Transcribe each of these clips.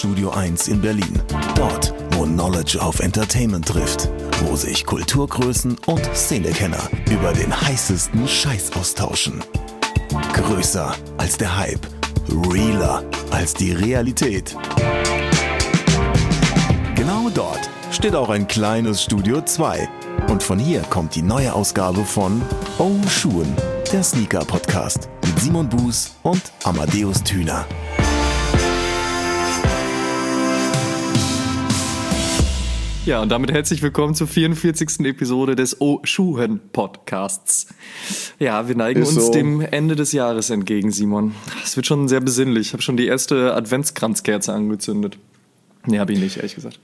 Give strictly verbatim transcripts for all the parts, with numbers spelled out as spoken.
Studio eins in Berlin. Dort, wo Knowledge auf Entertainment trifft. Wo sich Kulturgrößen und Szenekenner über den heißesten Scheiß austauschen. Größer als der Hype. Realer als die Realität. Genau dort steht auch ein kleines Studio zwei. Und von hier kommt die neue Ausgabe von Oh Schuhen, der Sneaker-Podcast mit Simon Buß und Amadeus Thüner. Ja, und damit herzlich willkommen zur vierundvierzigsten Episode des Oh Schuhen Podcasts. Ja, wir neigen Ist uns so. dem Ende des Jahres entgegen, Simon. Es wird schon sehr besinnlich. Ich habe schon die erste Adventskranzkerze angezündet. Nee, habe ich nicht, ehrlich gesagt.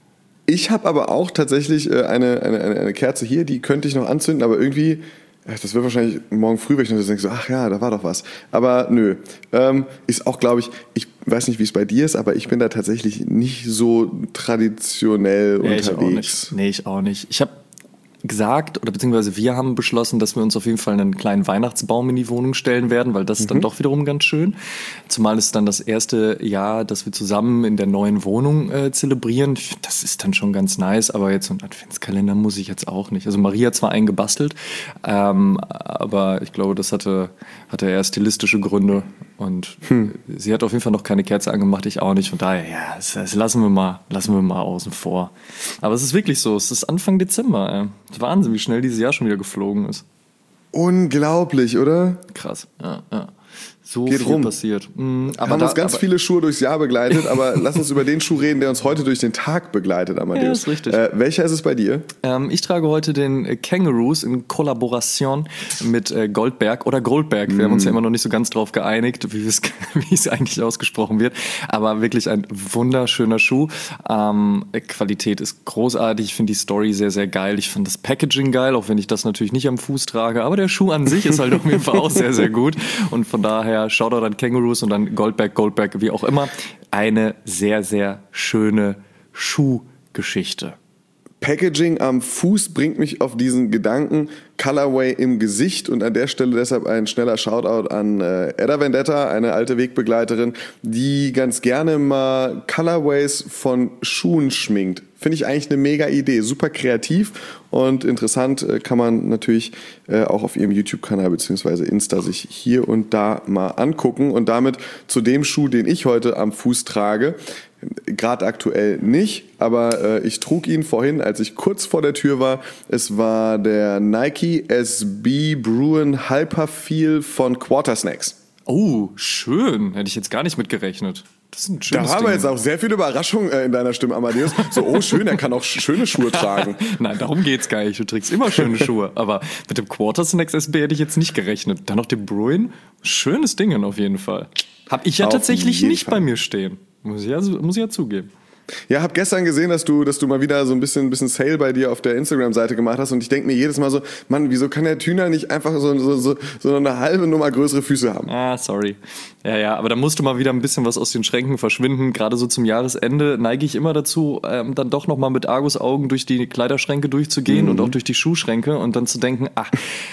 Ich habe aber auch tatsächlich äh, eine, eine, eine eine Kerze hier, die könnte ich noch anzünden, aber irgendwie, äh, das wird wahrscheinlich morgen früh, wenn ich noch so denke, so, ach ja, da war doch was. Aber nö, ähm, ist auch, glaube ich, ich weiß nicht, wie es bei dir ist, aber ich bin da tatsächlich nicht so traditionell Nee, ich auch unterwegs. nicht. Nee, ich auch nicht. Ich habe gesagt, oder beziehungsweise wir haben beschlossen, dass wir uns auf jeden Fall einen kleinen Weihnachtsbaum in die Wohnung stellen werden, weil das ist dann doch wiederum ganz schön. Zumal es dann das erste Jahr, dass wir zusammen in der neuen Wohnung äh, zelebrieren. Ich find, das ist dann schon ganz nice, aber jetzt so ein Adventskalender muss ich jetzt auch nicht. Also Maria hat zwar einen gebastelt, ähm, aber ich glaube, das hatte, hatte eher stilistische Gründe und hm. sie hat auf jeden Fall noch keine Kerze angemacht, ich auch nicht. Von daher, ja, das, das lassen wir mal, lassen wir mal außen vor. Aber es ist wirklich so, es ist Anfang Dezember, ey. Wahnsinn, wie schnell dieses Jahr schon wieder geflogen ist. Unglaublich, oder? Krass, ja, ja. So Geht viel rum. passiert. Mhm, Wir aber haben da, uns ganz aber, viele Schuhe durchs Jahr begleitet, aber lass uns über den Schuh reden, der uns heute durch den Tag begleitet, Amadeus. Ja, ist richtig. Äh, welcher ist es bei dir? Ähm, ich trage heute den äh, Kangaroos in Kollaboration mit äh, Goldberg oder Goldberg. Wir Mm. haben uns ja immer noch nicht so ganz drauf geeinigt, wie es wie es eigentlich ausgesprochen wird. Aber wirklich ein wunderschöner Schuh. Ähm, Qualität ist großartig. Ich finde die Story sehr, sehr geil. Ich finde das Packaging geil, auch wenn ich das natürlich nicht am Fuß trage. Aber der Schuh an sich ist halt auf jeden Fall auch sehr, sehr gut. Und von daher Shoutout an Kangaroos und dann Goldberg, Goldberg, wie auch immer. Eine sehr, sehr schöne Schuhgeschichte. Packaging am Fuß bringt mich auf diesen Gedanken, Colorway im Gesicht, und an der Stelle deshalb ein schneller Shoutout an äh, Edda Vendetta, eine alte Wegbegleiterin, die ganz gerne mal Colorways von Schuhen schminkt. Finde ich eigentlich eine mega Idee, super kreativ und interessant, äh, kann man natürlich äh, auch auf ihrem YouTube-Kanal bzw. Insta sich hier und da mal angucken. Und damit zu dem Schuh, den ich heute am Fuß trage. Gerade aktuell nicht, aber äh, ich trug ihn vorhin, als ich kurz vor der Tür war. Es war der Nike S B Bruin Hyperfeel von Quartersnacks. Oh, schön. Hätte ich jetzt gar nicht mit gerechnet. Das ist ein schönes Da haben wir Ding. jetzt auch sehr viel Überraschung äh, in deiner Stimme, Amadeus. So, oh schön, er kann auch sch- schöne Schuhe tragen. Nein, darum geht's gar nicht. Du trägst immer schöne Schuhe. Aber mit dem Quartersnacks S B hätte ich jetzt nicht gerechnet. Dann noch dem Bruin. Schönes Ding auf jeden Fall. Hab ich ja Auf tatsächlich jeden nicht Fall. bei mir stehen. Muss ich ja, muss ich ja zugeben. Ja, hab gestern gesehen, dass du, dass du mal wieder so ein bisschen, ein bisschen Sale bei dir auf der Instagram-Seite gemacht hast, und ich denke mir jedes Mal so, Mann, wieso kann der Thüner nicht einfach so, so, so, so eine halbe Nummer größere Füße haben? Ah, sorry. Ja, ja, aber da musste mal wieder ein bisschen was aus den Schränken verschwinden. Gerade so zum Jahresende neige ich immer dazu, ähm, dann doch nochmal mit Argusaugen durch die Kleiderschränke durchzugehen, mhm, und auch durch die Schuhschränke und dann zu denken, ach,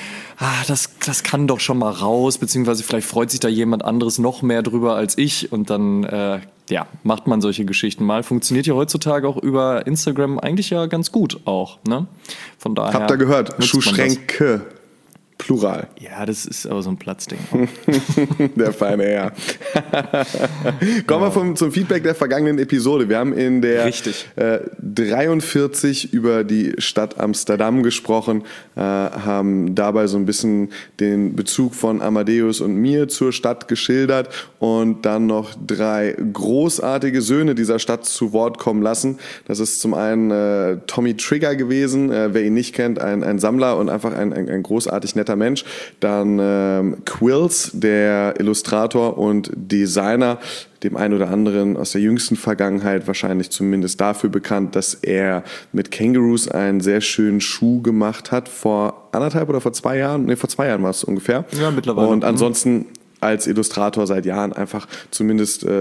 ah, das, das kann doch schon mal raus, beziehungsweise vielleicht freut sich da jemand anderes noch mehr drüber als ich, und dann äh, ja, macht man solche Geschichten mal. Funktioniert ja heutzutage auch über Instagram eigentlich ja ganz gut auch, ne? Von daher. Habt ihr gehört? nutzt man das. Schuhschränke. Plural. Ja, das ist aber so ein Platzding. Der feine Herr. Kommen wir vom, zum Feedback der vergangenen Episode. Wir haben in der Richtig. äh, dreiundvierzig über die Stadt Amsterdam gesprochen, äh, haben dabei so ein bisschen den Bezug von Amadeus und mir zur Stadt geschildert und dann noch drei großartige Söhne dieser Stadt zu Wort kommen lassen. Das ist zum einen äh, Tommy Trigger gewesen, äh, wer ihn nicht kennt, ein, ein Sammler und einfach ein, ein, ein großartig netter Mensch. Dann ähm, Quills, der Illustrator und Designer, dem einen oder anderen aus der jüngsten Vergangenheit wahrscheinlich zumindest dafür bekannt, dass er mit Kangaroos einen sehr schönen Schuh gemacht hat, vor anderthalb oder vor zwei Jahren, nee, vor zwei Jahren war es ungefähr. Ja, mittlerweile. Und ansonsten als Illustrator seit Jahren einfach zumindest äh,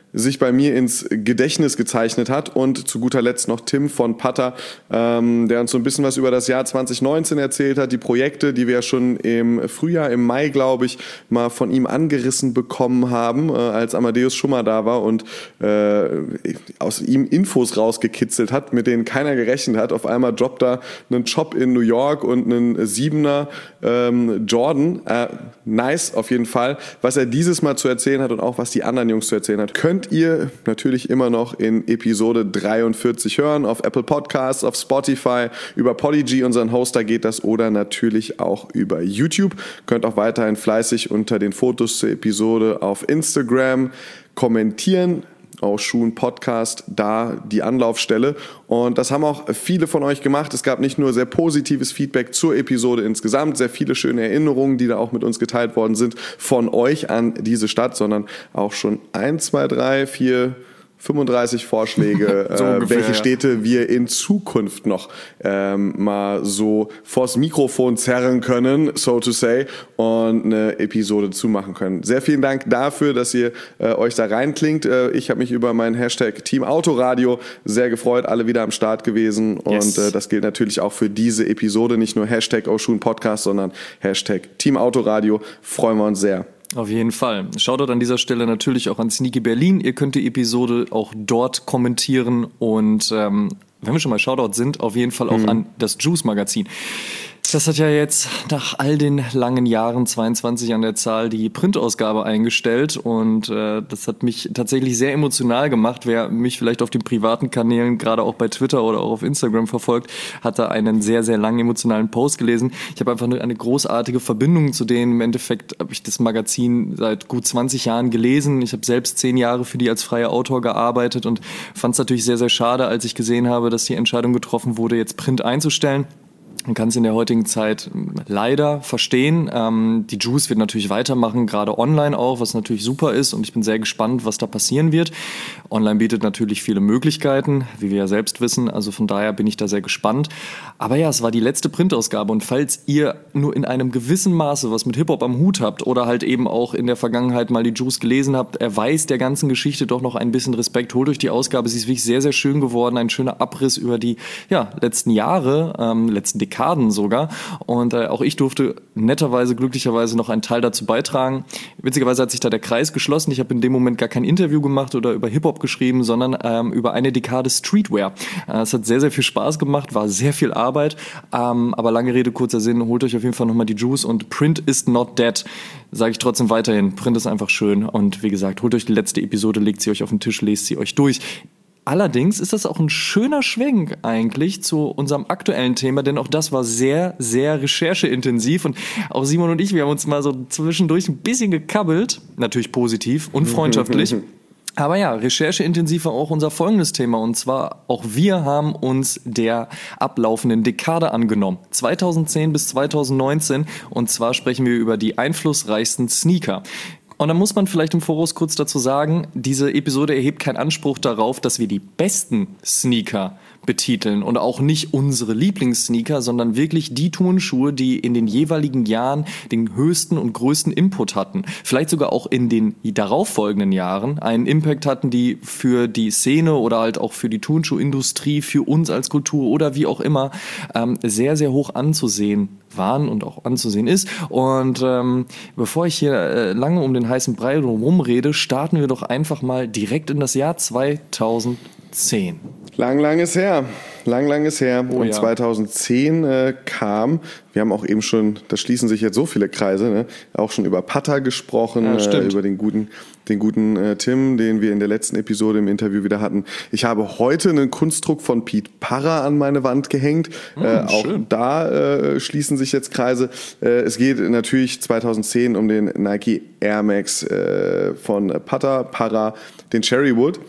sich bei mir ins Gedächtnis gezeichnet hat. Und zu guter Letzt noch Tim von Putter, ähm, der uns so ein bisschen was über das Jahr zwanzig neunzehn erzählt hat, die Projekte, die wir ja schon im Frühjahr, im Mai, glaube ich, mal von ihm angerissen bekommen haben, äh, als Amadeus schon mal da war und äh, aus ihm Infos rausgekitzelt hat, mit denen keiner gerechnet hat. Auf einmal droppt er einen Job in New York und einen Siebener ähm, Jordan. Äh, nice, auf jeden Fall. Was er dieses Mal zu erzählen hat und auch was die anderen Jungs zu erzählen hat, könnt ihr natürlich immer noch in Episode dreiundvierzig hören, auf Apple Podcasts, auf Spotify, über Podigy, unseren Hoster geht das, oder natürlich auch über YouTube. Könnt auch weiterhin fleißig unter den Fotos zur Episode auf Instagram kommentieren. Auch Schuhen Podcast, da die Anlaufstelle. Und das haben auch viele von euch gemacht. Es gab nicht nur sehr positives Feedback zur Episode insgesamt, sehr viele schöne Erinnerungen, die da auch mit uns geteilt worden sind von euch an diese Stadt, sondern auch schon eins, zwei, drei, vier, fünfunddreißig Vorschläge, so äh, ungefähr, welche ja. Städte wir in Zukunft noch ähm, mal so vors Mikrofon zerren können, so to say, und eine Episode zumachen können. Sehr vielen Dank dafür, dass ihr äh, euch da reinklingt. Äh, ich habe mich über meinen Hashtag Team Autoradio sehr gefreut, alle wieder am Start gewesen. Yes. Und äh, das gilt natürlich auch für diese Episode, nicht nur Hashtag Oshun Podcast, sondern Hashtag Team Autoradio. Freuen wir uns sehr. Auf jeden Fall. Shoutout an dieser Stelle natürlich auch an Sneaky Berlin. Ihr könnt die Episode auch dort kommentieren und ähm, wenn wir schon mal Shoutout sind, auf jeden Fall auch mhm. an das Juice Magazin. Das hat ja jetzt nach all den langen Jahren, zweiundzwanzig an der Zahl, die Printausgabe eingestellt und äh, das hat mich tatsächlich sehr emotional gemacht. Wer mich vielleicht auf den privaten Kanälen, gerade auch bei Twitter oder auch auf Instagram verfolgt, hat da einen sehr, sehr langen emotionalen Post gelesen. Ich habe einfach eine, eine großartige Verbindung zu denen. Im Endeffekt habe ich das Magazin seit gut zwanzig Jahren gelesen. Ich habe selbst zehn Jahre für die als freier Autor gearbeitet und fand es natürlich sehr, sehr schade, als ich gesehen habe, dass die Entscheidung getroffen wurde, jetzt Print einzustellen. Man kann es in der heutigen Zeit leider verstehen. Ähm, die Juice wird natürlich weitermachen, gerade online auch, was natürlich super ist. Und ich bin sehr gespannt, was da passieren wird. Online bietet natürlich viele Möglichkeiten, wie wir ja selbst wissen. Also von daher bin ich da sehr gespannt. Aber ja, es war die letzte Printausgabe. Und falls ihr nur in einem gewissen Maße was mit Hip-Hop am Hut habt oder halt eben auch in der Vergangenheit mal die Juice gelesen habt, erweist der ganzen Geschichte doch noch ein bisschen Respekt. Holt euch die Ausgabe. Sie ist wirklich sehr, sehr schön geworden. Ein schöner Abriss über die ja, letzten Jahre, ähm, letzten Dekaden. sogar. Und äh, auch ich durfte netterweise, glücklicherweise noch einen Teil dazu beitragen. Witzigerweise hat sich da der Kreis geschlossen. Ich habe in dem Moment gar kein Interview gemacht oder über Hip-Hop geschrieben, sondern ähm, über eine Dekade Streetwear. Äh, es hat sehr, sehr viel Spaß gemacht, war sehr viel Arbeit. Ähm, aber lange Rede, kurzer Sinn, holt euch auf jeden Fall nochmal die Juice und Print is not dead. Sage ich trotzdem weiterhin. Print ist einfach schön. Und wie gesagt, holt euch die letzte Episode, legt sie euch auf den Tisch, lest sie euch durch. Allerdings ist das auch ein schöner Schwenk eigentlich zu unserem aktuellen Thema, denn auch das war sehr, sehr rechercheintensiv und auch Simon und ich, wir haben uns mal so zwischendurch ein bisschen gekabbelt, natürlich positiv und freundschaftlich. Aber ja, rechercheintensiv war auch unser folgendes Thema und zwar auch wir haben uns der ablaufenden Dekade angenommen, zweitausendzehn bis zweitausendneunzehn, und zwar sprechen wir über die einflussreichsten Sneaker. Und dann muss man vielleicht im Voraus kurz dazu sagen, diese Episode erhebt keinen Anspruch darauf, dass wir die besten Sneaker betiteln und auch nicht unsere Lieblingssneaker, sondern wirklich die Turnschuhe, die in den jeweiligen Jahren den höchsten und größten Input hatten. Vielleicht sogar auch in den darauffolgenden Jahren einen Impact hatten, die für die Szene oder halt auch für die Turnschuhindustrie, für uns als Kultur oder wie auch immer ähm, sehr, sehr hoch anzusehen waren und auch anzusehen ist. Und ähm, bevor ich hier äh, lange um den heißen Brei drum rede, starten wir doch einfach mal direkt in das Jahr zweitausendzehn. Lang, lang ist her. Lang, lang ist her. Oh, und ja. zweitausendzehn äh, kam, wir haben auch eben schon, da schließen sich jetzt so viele Kreise, ne? Auch schon über Putter gesprochen, Ja, äh, über den guten, den guten äh, Tim, den wir in der letzten Episode im Interview wieder hatten. Ich habe heute einen Kunstdruck von Pete Parra an meine Wand gehängt. Mm, äh, auch schön. da äh, schließen sich jetzt Kreise. Äh, es geht natürlich zweitausendzehn um den Nike Air Max äh, von Putter Parra, den Cherrywood.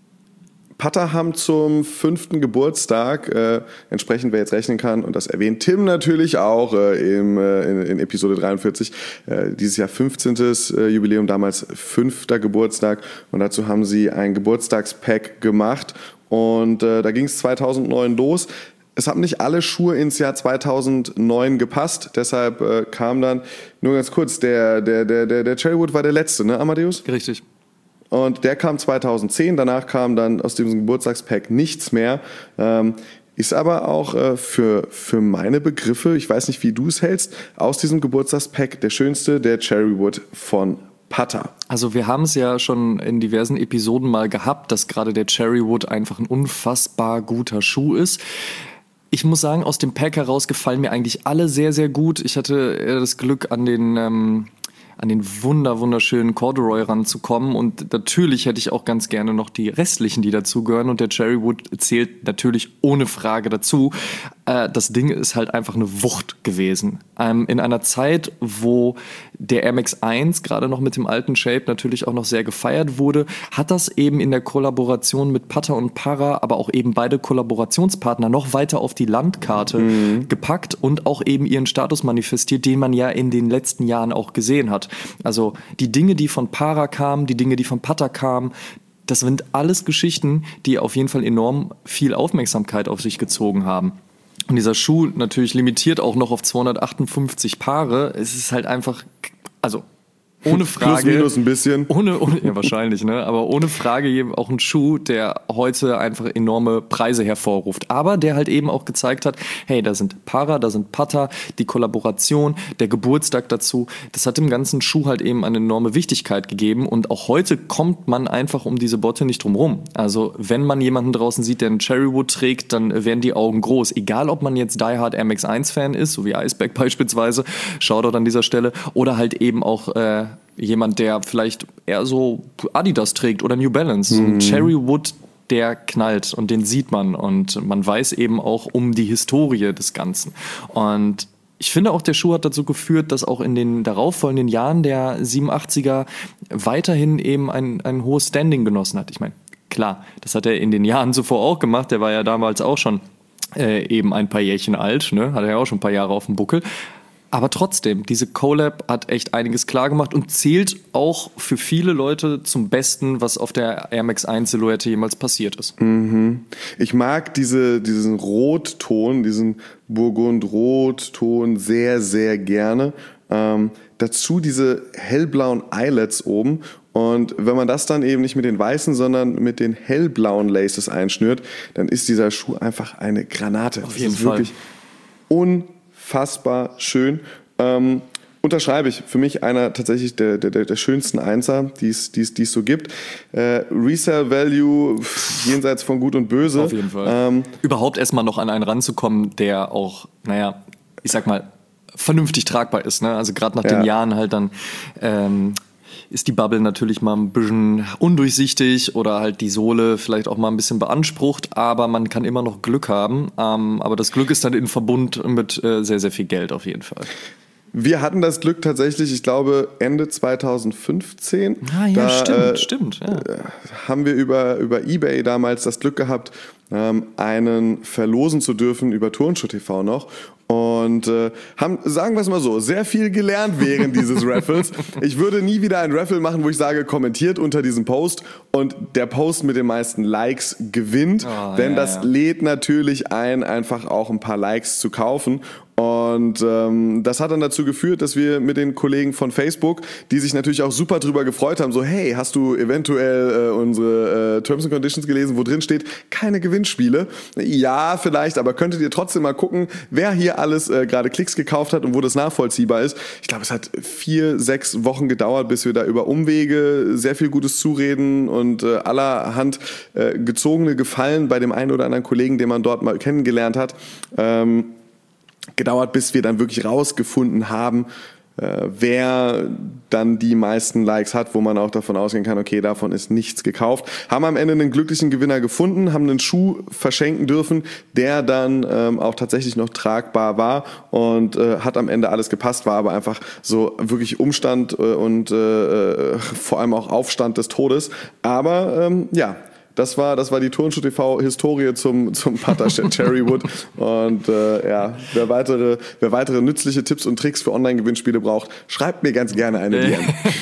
Putter haben zum fünften Geburtstag, äh, entsprechend wer jetzt rechnen kann, und das erwähnt Tim natürlich auch äh, im, äh, in, in Episode dreiundvierzig, äh, dieses Jahr fünfzehntes Äh, Jubiläum, damals fünfter Geburtstag, und dazu haben sie ein Geburtstagspack gemacht und äh, da ging es zweitausendneun los. Es haben nicht alle Schuhe ins Jahr zweitausendneun gepasst, deshalb äh, kam dann, nur ganz kurz, der, der, der, der, der Cherrywood war der letzte, ne, Amadeus? Richtig. Und der kam zweitausendzehn, danach kam dann aus diesem Geburtstagspack nichts mehr. Ähm, ist aber auch äh, für, für meine Begriffe, ich weiß nicht, wie du es hältst, aus diesem Geburtstagspack der schönste, der Cherrywood von Pata. Also wir haben es ja schon in diversen Episoden mal gehabt, dass gerade der Cherrywood einfach ein unfassbar guter Schuh ist. Ich muss sagen, aus dem Pack heraus gefallen mir eigentlich alle sehr, sehr gut. Ich hatte das Glück, an den... Ähm an den wunder wunderschönen Corduroy ranzukommen, und natürlich hätte ich auch ganz gerne noch die restlichen, die dazugehören, und der Cherrywood zählt natürlich ohne Frage dazu. Äh, das Ding ist halt einfach eine Wucht gewesen. Ähm, in einer Zeit, wo der Air Max eins gerade noch mit dem alten Shape natürlich auch noch sehr gefeiert wurde, hat das eben in der Kollaboration mit Pata und Para, aber auch eben beide Kollaborationspartner, noch weiter auf die Landkarte mhm. gepackt und auch eben ihren Status manifestiert, den man ja in den letzten Jahren auch gesehen hat. Also die Dinge, die von Para kamen, die Dinge, die von Pata kamen, das sind alles Geschichten, die auf jeden Fall enorm viel Aufmerksamkeit auf sich gezogen haben. Und dieser Schuh natürlich limitiert auch noch auf zweihundertachtundfünfzig Paare. Es ist halt einfach, also ohne Frage. Plus, minus ein bisschen. Ohne, ohne, ja, wahrscheinlich, ne? Aber ohne Frage auch ein Schuh, der heute einfach enorme Preise hervorruft. Aber der halt eben auch gezeigt hat, hey, da sind Para, da sind Pata, die Kollaboration, der Geburtstag dazu. Das hat dem ganzen Schuh halt eben eine enorme Wichtigkeit gegeben. Und auch heute kommt man einfach um diese Botte nicht drum rum. Also wenn man jemanden draußen sieht, der einen Cherrywood trägt, dann werden die Augen groß. Egal, ob man jetzt Die Hard Air Max eins Fan ist, so wie Iceback beispielsweise, Shoutout an dieser Stelle, oder halt eben auch äh, jemand, der vielleicht eher so Adidas trägt oder New Balance. Mhm. Cherrywood, der knallt und den sieht man, und man weiß eben auch um die Historie des Ganzen. Und ich finde auch, der Schuh hat dazu geführt, dass auch in den darauffolgenden Jahren der siebenundachtziger weiterhin eben ein, ein hohes Standing genossen hat. Ich meine, klar, das hat er in den Jahren zuvor auch gemacht. Der war ja damals auch schon äh, eben ein paar Jährchen alt, ne? Hat er ja auch schon ein paar Jahre auf dem Buckel. Aber trotzdem, diese Collab hat echt einiges klar gemacht und zählt auch für viele Leute zum Besten, was auf der Air Max eins Silhouette jemals passiert ist. Mhm. Ich mag diese, diesen Rotton, diesen Burgund-Rotton sehr, sehr gerne. Ähm, dazu diese hellblauen Eyelets oben. Und wenn man das dann eben nicht mit den weißen, sondern mit den hellblauen Laces einschnürt, dann ist dieser Schuh einfach eine Granate. Auf jeden das ist Fall. Wirklich unfassbar schön. Ähm, unterschreibe ich. Für mich einer tatsächlich der, der, der schönsten Einser, die es so gibt. Äh, Resale Value pff, jenseits von Gut und Böse. Auf jeden Fall. Ähm, Überhaupt erstmal noch an einen ranzukommen, der auch, naja, ich sag mal, vernünftig tragbar ist. Ne? Also gerade nach ja. den Jahren halt dann ähm, ist die Bubble natürlich mal ein bisschen undurchsichtig oder halt die Sohle vielleicht auch mal ein bisschen beansprucht, aber man kann immer noch Glück haben. Ähm, aber das Glück ist dann in Verbund mit äh, sehr, sehr viel Geld auf jeden Fall. Wir hatten das Glück tatsächlich, ich glaube, Ende zweitausendfünfzehn. Ah ja, da, stimmt, äh, stimmt. Ja. Haben wir über, über eBay damals das Glück gehabt, ähm, einen verlosen zu dürfen über Turnschuh T V noch. Und äh, haben, sagen wir es mal so, sehr viel gelernt während dieses Raffles. Ich würde nie wieder ein Raffle machen, wo ich sage, kommentiert unter diesem Post und der Post mit den meisten Likes gewinnt. Oh, denn ja, das ja. lädt natürlich ein, einfach auch ein paar Likes zu kaufen. Und ähm, das hat dann dazu geführt, dass wir mit den Kollegen von Facebook, die sich natürlich auch super drüber gefreut haben, so hey, hast du eventuell äh, unsere äh, Terms and Conditions gelesen, wo drin steht, keine Gewinnspiele? Ja, vielleicht, aber könntet ihr trotzdem mal gucken, wer hier alles äh, gerade Klicks gekauft hat und wo das nachvollziehbar ist. Ich glaube, es hat vier, sechs Wochen gedauert, bis wir da über Umwege sehr viel gutes Zureden und äh, allerhand äh, gezogene Gefallen bei dem einen oder anderen Kollegen, den man dort mal kennengelernt hat, ähm, gedauert, bis wir dann wirklich rausgefunden haben, äh, wer dann die meisten Likes hat, wo man auch davon ausgehen kann, okay, davon ist nichts gekauft. Haben am Ende einen glücklichen Gewinner gefunden, haben einen Schuh verschenken dürfen, der dann ähm, auch tatsächlich noch tragbar war und äh, hat am Ende alles gepasst, war aber einfach so wirklich Umstand äh, und äh, vor allem auch Aufstand des Todes. Aber ähm, ja, Das war, das war die Turnschuh-T V-Historie zum, zum Putter Cherrywood. Und äh, ja, wer weitere, wer weitere nützliche Tipps und Tricks für Online-Gewinnspiele braucht, schreibt mir ganz gerne eine D M.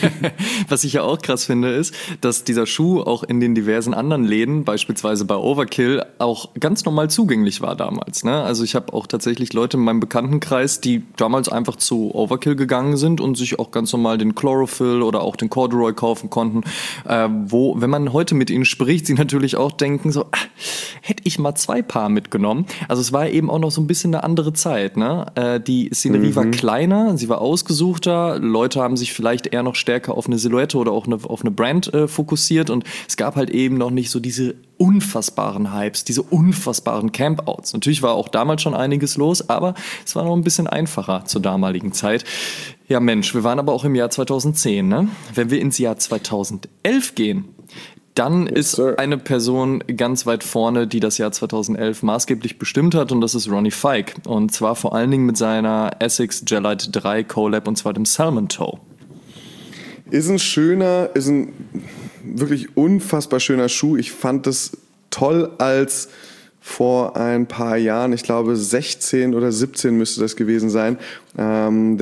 Was ich ja auch krass finde, ist, dass dieser Schuh auch in den diversen anderen Läden, beispielsweise bei Overkill, auch ganz normal zugänglich war damals. Ne? Also ich habe auch tatsächlich Leute in meinem Bekanntenkreis, die damals einfach zu Overkill gegangen sind und sich auch ganz normal den Chlorophyll oder auch den Corduroy kaufen konnten, äh, wo, wenn man heute mit ihnen spricht, sie natürlich auch denken so, ah, hätte ich mal zwei Paar mitgenommen. Also es war eben auch noch so ein bisschen eine andere Zeit. Ne? Äh, die Szenerie mhm. war kleiner, sie war ausgesuchter, Leute haben sich vielleicht eher noch stärker auf eine Silhouette oder auch eine, auf eine Brand äh, fokussiert und es gab halt eben noch nicht so diese unfassbaren Hypes, diese unfassbaren Campouts. Natürlich war auch damals schon einiges los, aber es war noch ein bisschen einfacher zur damaligen Zeit. Ja Mensch, wir waren aber auch im Jahr zweitausendzehn. Ne? Wenn wir ins Jahr zweitausendelf gehen, dann yes, ist sir. eine Person ganz weit vorne, die das Jahr zweitausendelf maßgeblich bestimmt hat und das ist Ronnie Fike. Und zwar vor allen Dingen mit seiner Essex Gel-Lyte drei Collab und zwar dem Salmon Toe. Ist ein schöner, ist ein wirklich unfassbar schöner Schuh. Ich fand das toll, als vor ein paar Jahren, ich glaube sechzehn oder siebzehn müsste das gewesen sein, ähm,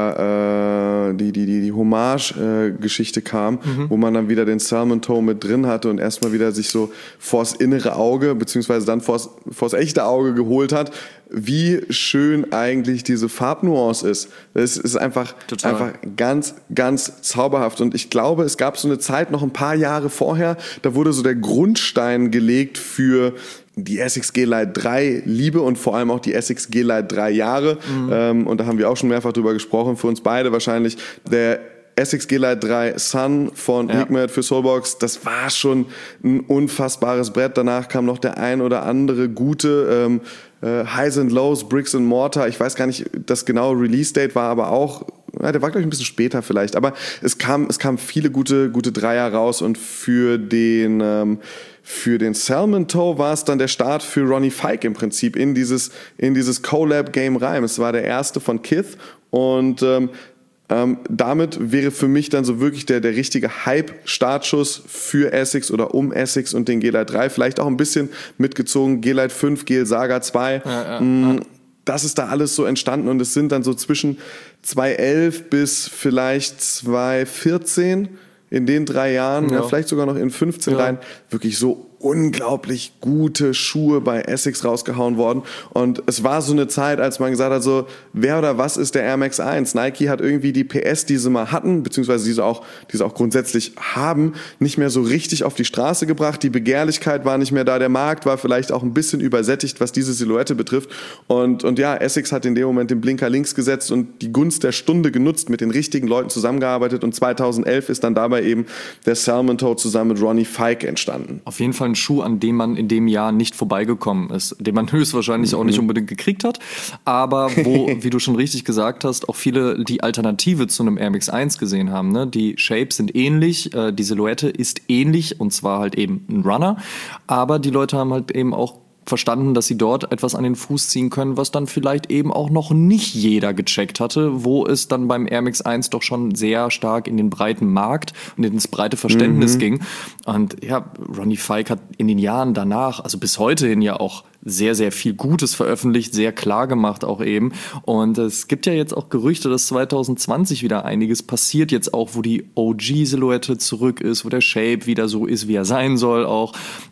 der äh, die die die die Hommage-Geschichte äh, kam, mhm. wo man dann wieder den Salmon Toe mit drin hatte und erstmal wieder sich so vors innere Auge beziehungsweise dann vors vors echte Auge geholt hat, wie schön eigentlich diese Farbnuance ist. Es ist einfach Total. einfach ganz ganz zauberhaft und ich glaube, es gab so eine Zeit noch ein paar Jahre vorher, da wurde so der Grundstein gelegt für die Essex Gel-Lyte drei Liebe und vor allem auch die Essex Gel-Lyte drei Jahre. Mhm. Ähm, und da haben wir auch schon mehrfach drüber gesprochen, für uns beide wahrscheinlich. Der Essex Gel-Lyte drei Sun von ja. Hikmet für Soulbox, das war schon ein unfassbares Brett. Danach kam noch der ein oder andere gute ähm, äh, Highs and Lows, Bricks and Mortar. Ich weiß gar nicht, das genaue Release-Date war aber auch, ja, der war glaube ich ein bisschen später vielleicht. Aber es kam, es kamen viele gute, gute Dreier raus und für den ähm, Für den Salmon Toe war es dann der Start für Ronnie Fike im Prinzip in dieses, in dieses Collab-Game rein. Es war der erste von Kith und ähm, ähm, damit wäre für mich dann so wirklich der, der richtige Hype-Startschuss für Essex oder um Essex und den Gel-Lyte drei. Vielleicht auch ein bisschen mitgezogen, Gel-Lyte fünf, Gel Saga zwei. Ja, ja, mm, ja. Das ist da alles so entstanden und es sind dann so zwischen zweitausendelf bis vielleicht zweitausendvierzehn in den drei Jahren, ja. Ja, vielleicht sogar noch in fünfzehn ja. rein, wirklich so unglaublich gute Schuhe bei Essex rausgehauen worden. Und es war so eine Zeit, als man gesagt hat, so, wer oder was ist der Air Max eins? Nike hat irgendwie die P S, die sie mal hatten, beziehungsweise die sie auch, die sie auch grundsätzlich haben, nicht mehr so richtig auf die Straße gebracht. Die Begehrlichkeit war nicht mehr da. Der Markt war vielleicht auch ein bisschen übersättigt, was diese Silhouette betrifft. Und, und ja, Essex hat in dem Moment den Blinker links gesetzt und die Gunst der Stunde genutzt, mit den richtigen Leuten zusammengearbeitet. Und zweitausendelf ist dann dabei eben der Salmon Toe zusammen mit Ronnie Fike entstanden. Auf jeden Fall ein Schuh, an dem man in dem Jahr nicht vorbeigekommen ist, den man höchstwahrscheinlich mhm. auch nicht unbedingt gekriegt hat, aber wo, wie du schon richtig gesagt hast, auch viele die Alternative zu einem Air Max eins gesehen haben. Ne? Die Shapes sind ähnlich, äh, die Silhouette ist ähnlich und zwar halt eben ein Runner, aber die Leute haben halt eben auch verstanden, dass sie dort etwas an den Fuß ziehen können, was dann vielleicht eben auch noch nicht jeder gecheckt hatte, wo es dann beim Air Max eins doch schon sehr stark in den breiten Markt und ins breite Verständnis mhm. ging. Und ja, Ronnie Fike hat in den Jahren danach, also bis heute hin ja auch sehr, sehr viel Gutes veröffentlicht, sehr klar gemacht auch eben. Und es gibt ja jetzt auch Gerüchte, dass zwanzig zwanzig wieder einiges passiert, jetzt auch, wo die O G-Silhouette zurück ist, wo der Shape wieder so ist, wie er sein soll auch.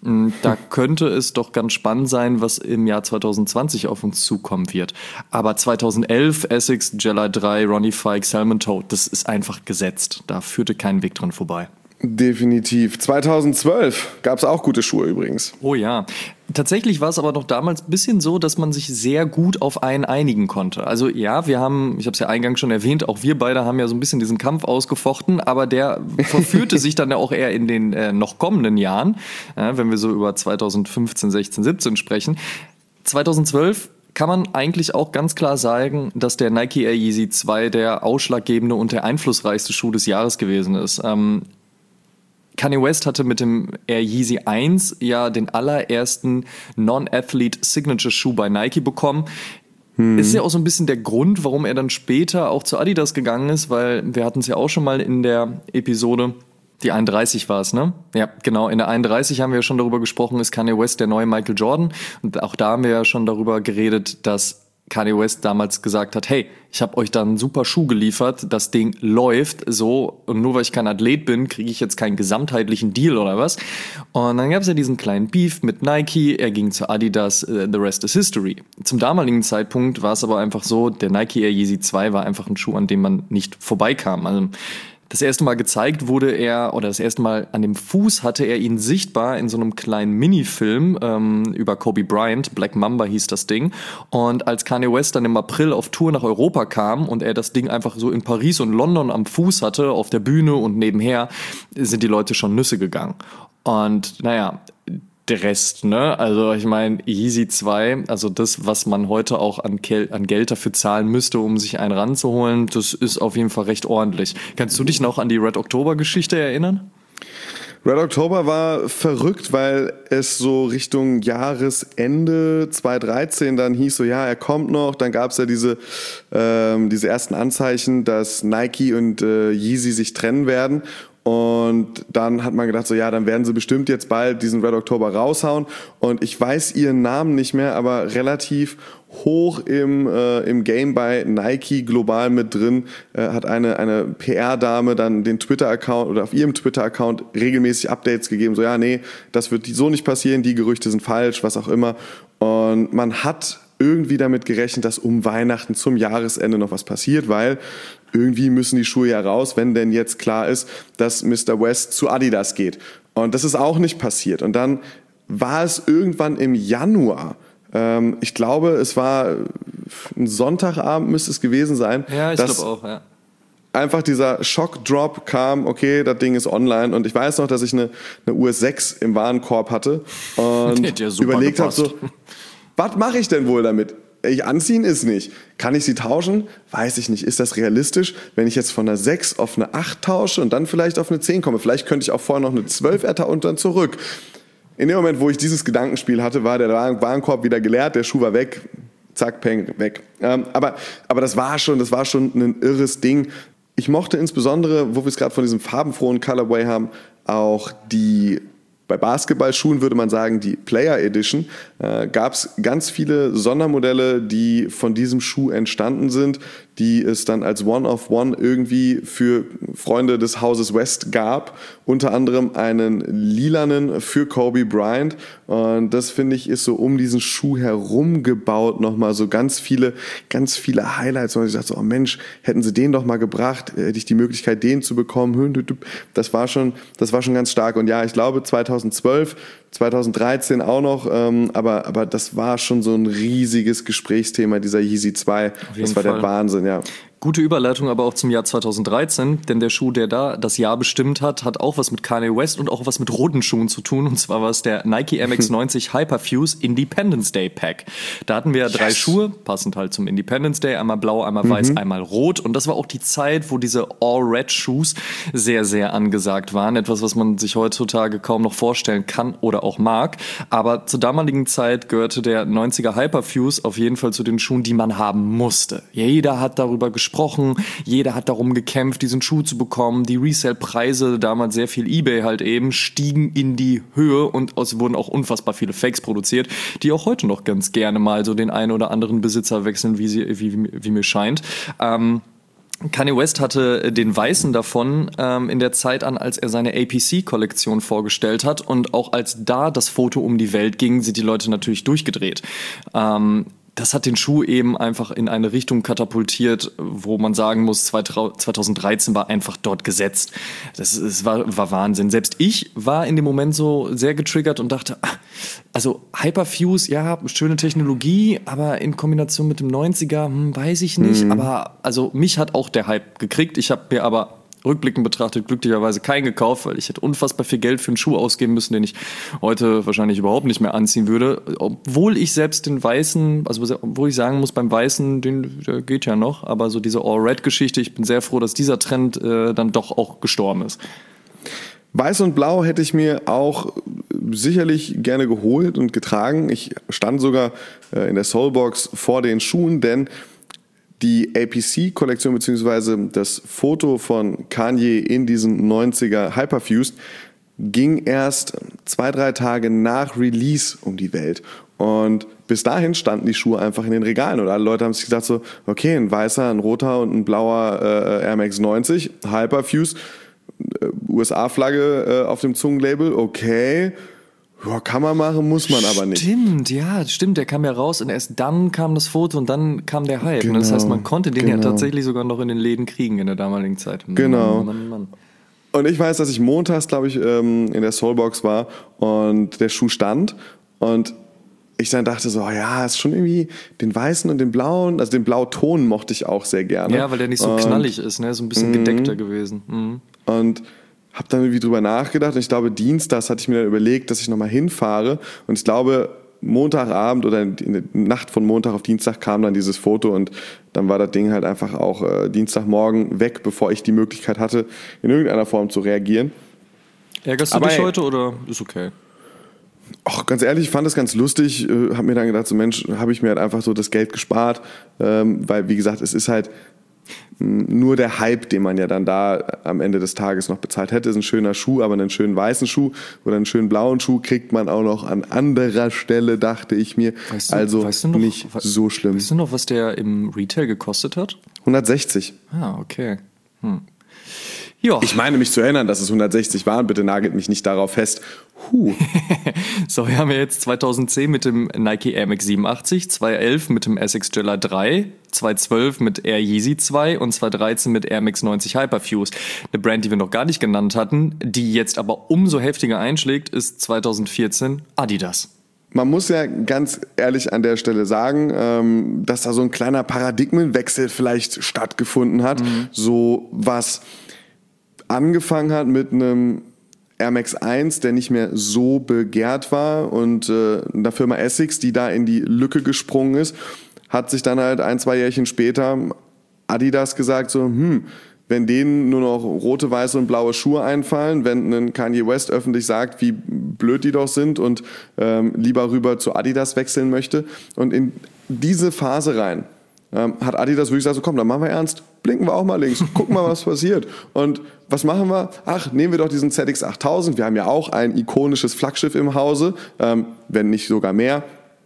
Da könnte es doch ganz spannend sein, was im Jahr zwanzig zwanzig auf uns zukommen wird. Aber zweitausendelf, Essex, Gel-Lyte drei, Ronnie Fike, Salmon Toe, das ist einfach gesetzt. Da führte kein Weg dran vorbei. Definitiv. zweitausendzwölf gab es auch gute Schuhe übrigens. Oh ja. Tatsächlich war es aber noch damals ein bisschen so, dass man sich sehr gut auf einen einigen konnte. Also ja, wir haben, ich habe es ja eingangs schon erwähnt, auch wir beide haben ja so ein bisschen diesen Kampf ausgefochten, aber der verführte sich dann ja auch eher in den äh, noch kommenden Jahren, äh, wenn wir so über zweitausendfünfzehn, sechzehn, siebzehn sprechen. zweitausendzwölf kann man eigentlich auch ganz klar sagen, dass der Nike Air Yeezy zwei der ausschlaggebende und der einflussreichste Schuh des Jahres gewesen ist. Ähm, Kanye West hatte mit dem Air Yeezy eins ja den allerersten Non-Athlete-Signature-Schuh bei Nike bekommen. Hm. Ist ja auch so ein bisschen der Grund, warum er dann später auch zu Adidas gegangen ist, weil wir hatten es ja auch schon mal in der Episode, Die einunddreißig war es, ne? Ja, genau. In der einunddreißig haben wir ja schon darüber gesprochen, ist Kanye West der neue Michael Jordan. Und auch da haben wir ja schon darüber geredet, dass Kanye West damals gesagt hat, hey, ich habe euch da einen super Schuh geliefert, das Ding läuft so und nur weil ich kein Athlet bin, kriege ich jetzt keinen gesamtheitlichen Deal oder was. Und dann gab es ja diesen kleinen Beef mit Nike, er ging zu Adidas, uh, the rest is history. Zum damaligen Zeitpunkt war es aber einfach so, der Nike Air Yeezy zwei war einfach ein Schuh, an dem man nicht vorbeikam. Also das erste Mal gezeigt wurde er, oder das erste Mal an dem Fuß hatte er ihn sichtbar in so einem kleinen Minifilm ähm, über Kobe Bryant, Black Mamba hieß das Ding. Und als Kanye West dann im April auf Tour nach Europa kam und er das Ding einfach so in Paris und London am Fuß hatte, auf der Bühne und nebenher, sind die Leute schon Nüsse gegangen. Und naja, der Rest, ne? Also ich meine, Yeezy zwei, also das, was man heute auch an, Kel- an Geld dafür zahlen müsste, um sich einen ranzuholen, das ist auf jeden Fall recht ordentlich. Kannst du dich noch an die Red October-Geschichte erinnern? Red October war verrückt, weil es so Richtung Jahresende zweitausenddreizehn dann hieß so, ja, er kommt noch. Dann gab es ja diese, ähm, diese ersten Anzeichen, dass Nike und äh, Yeezy sich trennen werden. Und dann hat man gedacht, so ja, dann werden sie bestimmt jetzt bald diesen Red October raushauen. Und ich weiß ihren Namen nicht mehr, aber relativ hoch im, äh, im Game bei Nike global mit drin, äh, hat eine, eine P R-Dame dann den Twitter-Account oder auf ihrem Twitter-Account regelmäßig Updates gegeben, so ja, nee, das wird so nicht passieren, die Gerüchte sind falsch, was auch immer. Und man hat irgendwie damit gerechnet, dass um Weihnachten zum Jahresende noch was passiert, weil irgendwie müssen die Schuhe ja raus, wenn denn jetzt klar ist, dass Mister West zu Adidas geht. Und das ist auch nicht passiert. Und dann war es irgendwann im Januar, ähm, ich glaube, es war ein Sonntagabend müsste es gewesen sein. Ja, ich glaube auch, ja. Einfach dieser Shock-Drop kam, okay, das Ding ist online. Und ich weiß noch, dass ich eine, eine U S sechs im Warenkorb hatte und ja überlegt habe so, was mache ich denn wohl damit? Ich anziehen ist nicht. Kann ich sie tauschen? Weiß ich nicht. Ist das realistisch? Wenn ich jetzt von einer sechs auf eine acht tausche und dann vielleicht auf eine zehn komme, vielleicht könnte ich auch vorher noch eine zwölf ertappen und dann zurück. In dem Moment, wo ich dieses Gedankenspiel hatte, war der Warenkorb wieder geleert, der Schuh war weg, zack, peng, weg. Ähm, aber, aber das war schon, das war schon ein irres Ding. Ich mochte insbesondere, wo wir es gerade von diesem farbenfrohen Colorway haben, auch die Bei Basketballschuhen würde man sagen, die Player Edition, äh, gab es ganz viele Sondermodelle, die von diesem Schuh entstanden sind, die es dann als One-of-One irgendwie für Freunde des Hauses West gab. Unter anderem einen lilanen für Kobe Bryant. Und das, finde ich, ist so um diesen Schuh herum gebaut. Nochmal so ganz viele, ganz viele Highlights. Und ich dachte so, oh Mensch, hätten sie den doch mal gebracht, hätte ich die Möglichkeit, den zu bekommen. Das war schon, das war schon ganz stark. Und ja, ich glaube zweitausendzwölf, zweitausenddreizehn auch noch, ähm, aber, aber das war schon so ein riesiges Gesprächsthema, dieser Yeezy zwei. Das war Fall der Wahnsinn, ja. Gute Überleitung aber auch zum Jahr zweitausenddreizehn, denn der Schuh, der da das Jahr bestimmt hat, hat auch was mit Kanye West und auch was mit roten Schuhen zu tun. Und zwar war es der Nike M X neunzig Hyperfuse Independence Day Pack. Da hatten wir ja drei yes. Schuhe, passend halt zum Independence Day, einmal blau, einmal weiß, mhm. einmal rot. Und das war auch die Zeit, wo diese All-Red-Shoes sehr, sehr angesagt waren. Etwas, was man sich heutzutage kaum noch vorstellen kann oder auch mag. Aber zur damaligen Zeit gehörte der neunziger Hyperfuse auf jeden Fall zu den Schuhen, die man haben musste. Jeder hat darüber gesprochen. Gesprochen. Jeder hat darum gekämpft, diesen Schuh zu bekommen. Die Resale-Preise, damals sehr viel eBay halt eben, stiegen in die Höhe und es wurden auch unfassbar viele Fakes produziert, die auch heute noch ganz gerne mal so den einen oder anderen Besitzer wechseln, wie, sie, wie, wie mir scheint. Ähm, Kanye West hatte den weißen davon ähm, in der Zeit an, als er seine A P C-Kollektion vorgestellt hat, und auch als da das Foto um die Welt ging, sind die Leute natürlich durchgedreht. Ähm, Das hat den Schuh eben einfach in eine Richtung katapultiert, wo man sagen muss, zweitausenddreizehn war einfach dort gesetzt. Das, das war, war Wahnsinn. Selbst ich war in dem Moment so sehr getriggert und dachte, also Hyperfuse, ja, schöne Technologie, aber in Kombination mit dem neunziger, hm, weiß ich nicht. Mhm. Aber also mich hat auch der Hype gekriegt. Ich habe mir aber rückblickend betrachtet glücklicherweise keinen gekauft, weil ich hätte unfassbar viel Geld für einen Schuh ausgeben müssen, den ich heute wahrscheinlich überhaupt nicht mehr anziehen würde. Obwohl ich selbst den weißen, also obwohl ich sagen muss, beim weißen, den, der geht ja noch, aber so diese All-Red-Geschichte, ich bin sehr froh, dass dieser Trend äh, dann doch auch gestorben ist. Weiß und Blau hätte ich mir auch sicherlich gerne geholt und getragen. Ich stand sogar äh, in der Soulbox vor den Schuhen, denn Die A P C-Kollektion beziehungsweise das Foto von Kanye in diesen neunziger Hyperfused ging erst zwei, drei Tage nach Release um die Welt. Und bis dahin standen die Schuhe einfach in den Regalen. Und alle Leute haben sich gedacht so, okay, ein weißer, ein roter und ein blauer äh, Air Max neunzig, Hyperfuse, äh, U S A-Flagge äh, auf dem Zungenlabel, okay. Ja, kann man machen, muss man aber nicht. Stimmt, ja, stimmt. Der kam ja raus und erst dann kam das Foto und dann kam der Hype. Genau, das heißt, man konnte den genau. ja tatsächlich sogar noch in den Läden kriegen in der damaligen Zeit. Genau. Mann, Mann, Mann. Und ich weiß, dass ich montags, glaube ich, in der Soulbox war und der Schuh stand und ich dann dachte so, ja, ist schon irgendwie den weißen und den blauen, also den Blauton mochte ich auch sehr gerne. Ja, weil der nicht so und, knallig ist, ne, so ein bisschen gedeckter gewesen. Mhm. Und habe dann irgendwie drüber nachgedacht und ich glaube, dienstags hatte ich mir dann überlegt, dass ich nochmal hinfahre und ich glaube, Montagabend oder in der Nacht von Montag auf Dienstag kam dann dieses Foto und dann war das Ding halt einfach auch äh, Dienstagmorgen weg, bevor ich die Möglichkeit hatte, in irgendeiner Form zu reagieren. Ärgerst du Aber dich hey, heute oder ist okay? Ach, ganz ehrlich, ich fand das ganz lustig, äh, habe mir dann gedacht, so Mensch, habe ich mir halt einfach so das Geld gespart, ähm, weil wie gesagt, es ist halt nur der Hype, den man ja dann da am Ende des Tages noch bezahlt hätte, ist ein schöner Schuh, aber einen schönen weißen Schuh oder einen schönen blauen Schuh kriegt man auch noch an anderer Stelle, dachte ich mir. Weißt du, also weißt du noch, nicht so schlimm. Weißt du noch, was der im Retail gekostet hat? hundertsechzig. Ah, okay. Hm. Ja. Ich meine mich zu erinnern, dass es hundertsechzig waren. Bitte nagelt mich nicht darauf fest. Huh. So, wir haben ja jetzt zweitausendzehn mit dem Nike Air Max siebenundachtzig, zweitausendelf mit dem Essex Jella drei, zweitausendzwölf mit Air Yeezy zwei und zweitausenddreizehn mit Air Max neunzig Hyperfuse. Eine Brand, die wir noch gar nicht genannt hatten, die jetzt aber umso heftiger einschlägt, ist zweitausendvierzehn Adidas. Man muss ja ganz ehrlich an der Stelle sagen, dass da so ein kleiner Paradigmenwechsel vielleicht stattgefunden hat. Mhm. So was angefangen hat mit einem Air Max eins, der nicht mehr so begehrt war und äh, der Firma Essex, die da in die Lücke gesprungen ist, hat sich dann halt ein, zwei Jährchen später Adidas gesagt, so, hm, wenn denen nur noch rote, weiße und blaue Schuhe einfallen, wenn ein Kanye West öffentlich sagt, wie blöd die doch sind und ähm, lieber rüber zu Adidas wechseln möchte. Und in diese Phase rein ähm, hat Adidas wirklich gesagt, so komm, dann machen wir ernst, blinken wir auch mal links, gucken mal, was passiert. Und was machen wir? Ach, nehmen wir doch diesen Z X achttausend, wir haben ja auch ein ikonisches Flaggschiff im Hause, ähm, wenn nicht sogar mehr.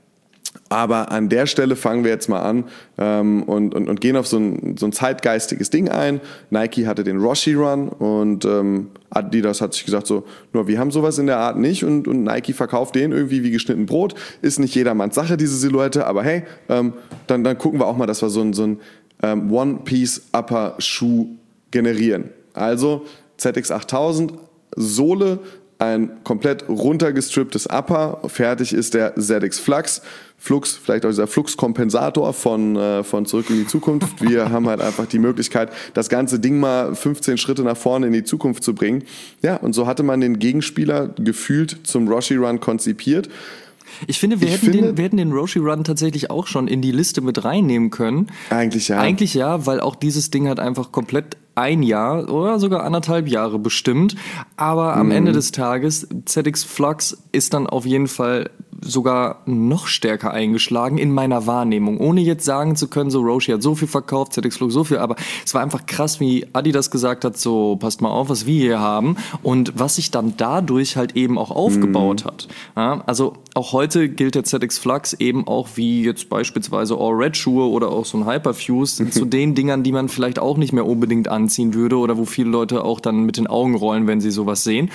Aber an der Stelle fangen wir jetzt mal an ähm, und, und, und gehen auf so ein, so ein zeitgeistiges Ding ein. Nike hatte den Rossi Run und ähm, Adidas hat sich gesagt, so, nur wir haben sowas in der Art nicht und, und Nike verkauft den irgendwie wie geschnitten Brot. Ist nicht jedermanns Sache, diese Silhouette, aber hey, ähm, dann, dann gucken wir auch mal, dass wir so ein, so ein ähm, One-Piece-Upper-Schuh generieren. Also Z X achttausend, Sohle, ein komplett runtergestripptes Upper, fertig ist der Z X Flux. Flux, vielleicht auch dieser Flux-Kompensator von, äh, von Zurück in die Zukunft. Wir haben halt einfach die Möglichkeit, das ganze Ding mal fünfzehn Schritte nach vorne in die Zukunft zu bringen. Ja, und so hatte man den Gegenspieler gefühlt zum Rossi Run konzipiert. Ich finde, wir, ich hätten, finde den, wir hätten den Rossi Run tatsächlich auch schon in die Liste mit reinnehmen können. Eigentlich ja. Eigentlich ja, weil auch dieses Ding hat einfach komplett ein Jahr oder sogar anderthalb Jahre bestimmt. Aber am mhm. Ende des Tages, Z X Flux ist dann auf jeden Fall sogar noch stärker eingeschlagen in meiner Wahrnehmung. Ohne jetzt sagen zu können, so Rossi hat so viel verkauft, Z X Flux so viel. Aber es war einfach krass, wie Adidas gesagt hat, so passt mal auf, was wir hier haben. Und was sich dann dadurch halt eben auch aufgebaut mhm. hat. Ja, also auch heute gilt der Z X Flux eben auch wie jetzt beispielsweise All-Red-Schuhe oder auch so ein Hyperfuse zu den Dingern, die man vielleicht auch nicht mehr unbedingt anziehen würde oder wo viele Leute auch dann mit den Augen rollen, wenn sie sowas sehen.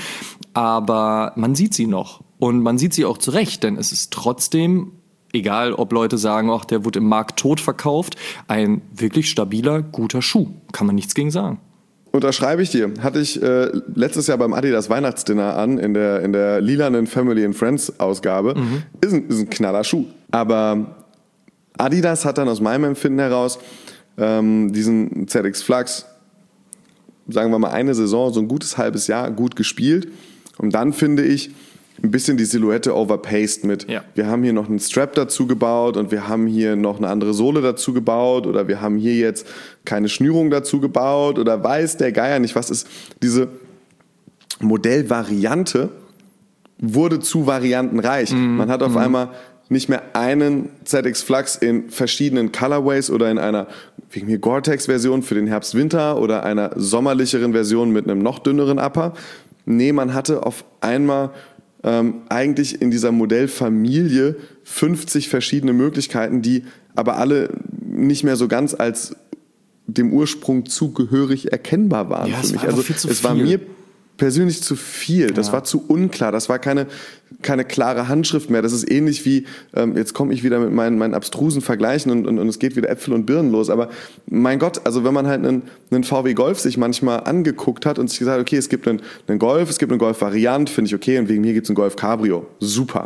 Aber man sieht sie noch. Und man sieht sie auch zurecht, denn es ist trotzdem, egal ob Leute sagen, ach, der wurde im Markt tot verkauft, ein wirklich stabiler, guter Schuh. Kann man nichts gegen sagen. Unterschreibe ich dir. Hatte ich äh, letztes Jahr beim Adidas Weihnachtsdinner an, in der, in der lilanen Family and Friends Ausgabe. Mhm. Ist ein, ist ein knaller Schuh. Aber Adidas hat dann aus meinem Empfinden heraus ähm, diesen Z X Flux, sagen wir mal eine Saison, so ein gutes halbes Jahr gut gespielt. Und dann finde ich, ein bisschen die Silhouette overpaced mit, ja. wir haben hier noch einen Strap dazu gebaut und wir haben hier noch eine andere Sohle dazu gebaut oder wir haben hier jetzt keine Schnürung dazu gebaut oder weiß der Geier nicht, was ist. Diese Modellvariante wurde zu variantenreich. Mm, Man hat auf mm. einmal nicht mehr einen Z X Flux in verschiedenen Colorways oder in einer wegen mir Gore-Tex-Version für den Herbst-Winter oder einer sommerlicheren Version mit einem noch dünneren Upper. Nee, man hatte auf einmal ähm, eigentlich in dieser Modellfamilie fünfzig verschiedene Möglichkeiten, die aber alle nicht mehr so ganz als dem Ursprung zugehörig erkennbar waren ja, für mich. War also viel zu es viel. war mir persönlich zu viel. Das ja. war zu unklar. Das war keine, keine klare Handschrift mehr. Das ist ähnlich wie, ähm, jetzt komme ich wieder mit meinen, meinen abstrusen Vergleichen und, und, und es geht wieder Äpfel und Birnen los. Aber mein Gott, also wenn man halt einen, einen V W Golf sich manchmal angeguckt hat und sich gesagt hat, okay, es gibt einen, einen Golf, es gibt eine Golf-Variante, finde ich okay, und wegen mir gibt es einen Golf Cabrio. Super.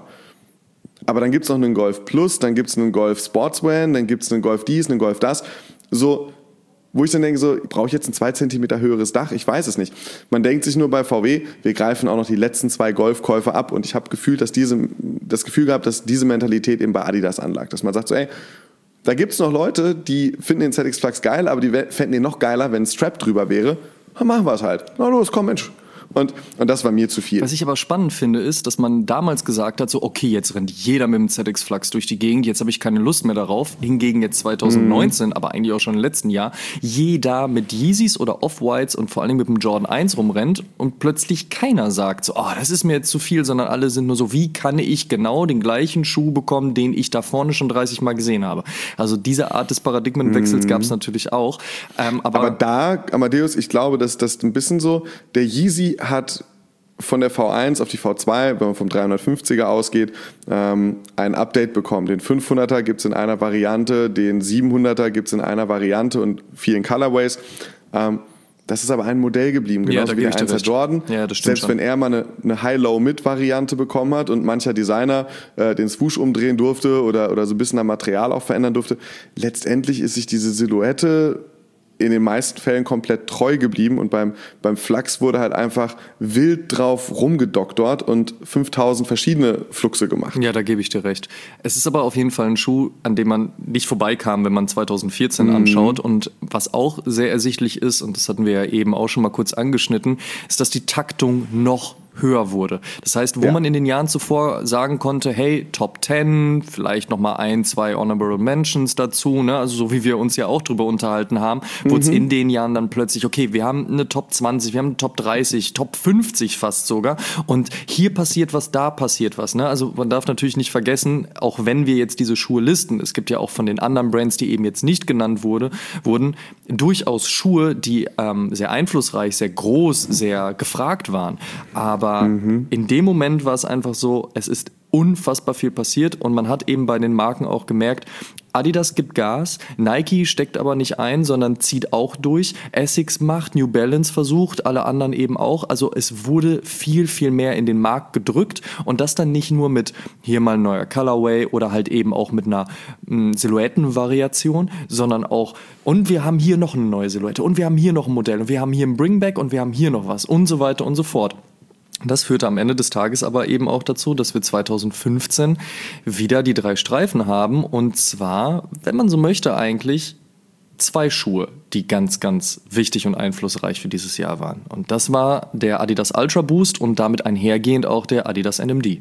Aber dann gibt es noch einen Golf Plus, dann gibt es einen Golf Sportswan, dann gibt es einen Golf dies, einen Golf das. So, wo ich dann denke, so, brauche ich jetzt ein zwei Zentimeter höheres Dach? Ich weiß es nicht. Man denkt sich nur bei V W, wir greifen auch noch die letzten zwei Golfkäufe ab. Und ich habe gefühlt, dass diese, das Gefühl gehabt, dass diese Mentalität eben bei Adidas anlag. Dass man sagt so, ey, da gibt es noch Leute, die finden den Z X Flux geil, aber die fänden den noch geiler, wenn ein Strap drüber wäre. Dann machen wir es halt. Na los, komm Mensch. Und, und das war mir zu viel. Was ich aber spannend finde, ist, dass man damals gesagt hat, so okay, jetzt rennt jeder mit dem Z X Flux durch die Gegend, jetzt habe ich keine Lust mehr darauf. Hingegen jetzt zwanzig neunzehn, mm. aber eigentlich auch schon im letzten Jahr, jeder mit Yeezys oder Off-Whites und vor allem mit dem Jordan eins rumrennt und plötzlich keiner sagt so, oh, das ist mir jetzt zu viel, sondern alle sind nur so, wie kann ich genau den gleichen Schuh bekommen, den ich da vorne schon dreißig Mal gesehen habe. Also diese Art des Paradigmenwechsels mm. gab es natürlich auch. Ähm, aber, aber da, Amadeus, ich glaube, dass das ein bisschen so, der Yeezy hat von der V eins auf die V zwei, wenn man vom dreihundertfünfziger ausgeht, ähm, ein Update bekommen. Den fünfhunderter gibt es in einer Variante, den siebenhunderter gibt es in einer Variante und vielen Colorways. Ähm, das ist aber ein Modell geblieben, genauso ja, wie der einser Jordan. Ja, das Selbst schon. wenn er mal eine, eine High-Low-Mid-Variante bekommen hat und mancher Designer äh, den Swoosh umdrehen durfte oder, oder so ein bisschen am Material auch verändern durfte, letztendlich ist sich diese Silhouette in den meisten Fällen komplett treu geblieben und beim, beim Flux wurde halt einfach wild drauf rumgedoktort und fünftausend verschiedene Fluxe gemacht. Ja, da gebe ich dir recht. Es ist aber auf jeden Fall ein Schuh, an dem man nicht vorbeikam, wenn man zwanzig vierzehn mhm. anschaut. Und was auch sehr ersichtlich ist, und das hatten wir ja eben auch schon mal kurz angeschnitten, ist, dass die Taktung noch höher wurde. Das heißt, wo ja. man in den Jahren zuvor sagen konnte, hey, Top zehn, vielleicht nochmal ein, zwei Honorable Mentions dazu, ne? Also so wie wir uns ja auch drüber unterhalten haben, mhm. wurde es in den Jahren dann plötzlich, okay, wir haben eine Top zwanzig, wir haben eine Top dreißig, Top fünfzig fast sogar und hier passiert was, da passiert was. Ne? Also man darf natürlich nicht vergessen, auch wenn wir jetzt diese Schuhe listen, es gibt ja auch von den anderen Brands, die eben jetzt nicht genannt wurde, wurden, durchaus Schuhe, die ähm, sehr einflussreich, sehr groß, sehr gefragt waren. Aber Aber mhm. in dem Moment war es einfach so, es ist unfassbar viel passiert und man hat eben bei den Marken auch gemerkt, Adidas gibt Gas, Nike steckt aber nicht ein, sondern zieht auch durch, Essex macht, New Balance versucht, alle anderen eben auch. Also es wurde viel, viel mehr in den Markt gedrückt und das dann nicht nur mit hier mal ein neuer Colorway oder halt eben auch mit einer m, Silhouettenvariation, sondern auch, und wir haben hier noch eine neue Silhouette und wir haben hier noch ein Modell und wir haben hier ein Bringback und wir haben hier noch was und so weiter und so fort. Das führte am Ende des Tages aber eben auch dazu, dass wir zwanzig fünfzehn wieder die drei Streifen haben. Und zwar, wenn man so möchte, eigentlich zwei Schuhe, die ganz, ganz wichtig und einflussreich für dieses Jahr waren. Und das war der Adidas Ultra Boost und damit einhergehend auch der Adidas N M D.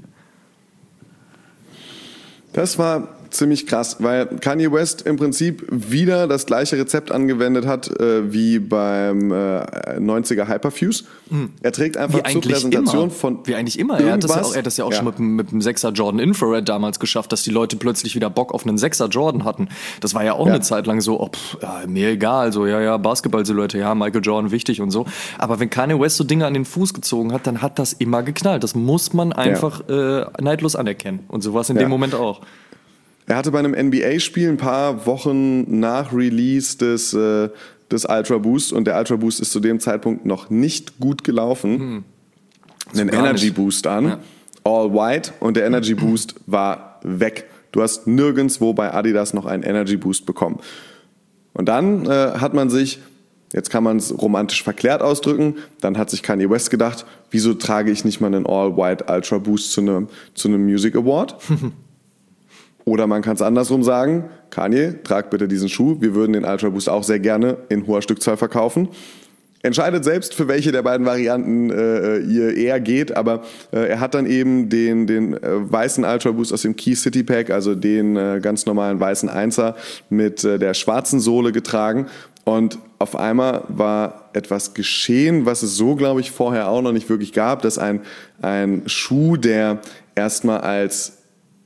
Das war ziemlich krass, weil Kanye West im Prinzip wieder das gleiche Rezept angewendet hat äh, wie beim äh, neunziger Hyperfuse. Mhm. Er trägt einfach wie zur Präsentation immer. von Wie eigentlich immer. Er hat das ja auch, er hat das ja auch ja. schon mit, mit dem sechser Jordan Infrared damals geschafft, dass die Leute plötzlich wieder Bock auf einen sechser Jordan hatten. Das war ja auch ja. eine Zeit lang so, oh, pff, ja, mir egal, so ja, ja, Basketball-Silhouette, ja, Michael Jordan wichtig und so. Aber wenn Kanye West so Dinge an den Fuß gezogen hat, dann hat das immer geknallt. Das muss man einfach ja. äh, neidlos anerkennen. Und so war es in ja. dem Moment auch. Er hatte bei einem N B A-Spiel ein paar Wochen nach Release des, äh, des Ultra Boost und der Ultra Boost ist zu dem Zeitpunkt noch nicht gut gelaufen, hm. einen Energy nicht. Boost an, ja. all white und der Energy Boost war weg. Du hast nirgendwo bei Adidas noch einen Energy Boost bekommen. Und dann äh, hat man sich, jetzt kann man es romantisch verklärt ausdrücken, dann hat sich Kanye West gedacht, wieso trage ich nicht mal einen all white Ultra Boost zu einem, zu einem Music Award? Oder man kann es andersrum sagen, Kanye, trag bitte diesen Schuh, wir würden den Ultra Boost auch sehr gerne in hoher Stückzahl verkaufen. Entscheidet selbst, für welche der beiden Varianten äh, ihr eher geht, aber äh, er hat dann eben den, den äh, weißen Ultra Boost aus dem Key City Pack, also den äh, ganz normalen weißen Einser mit äh, der schwarzen Sohle getragen. Und auf einmal war etwas geschehen, was es so, glaube ich, vorher auch noch nicht wirklich gab, dass ein, ein Schuh, der erstmal als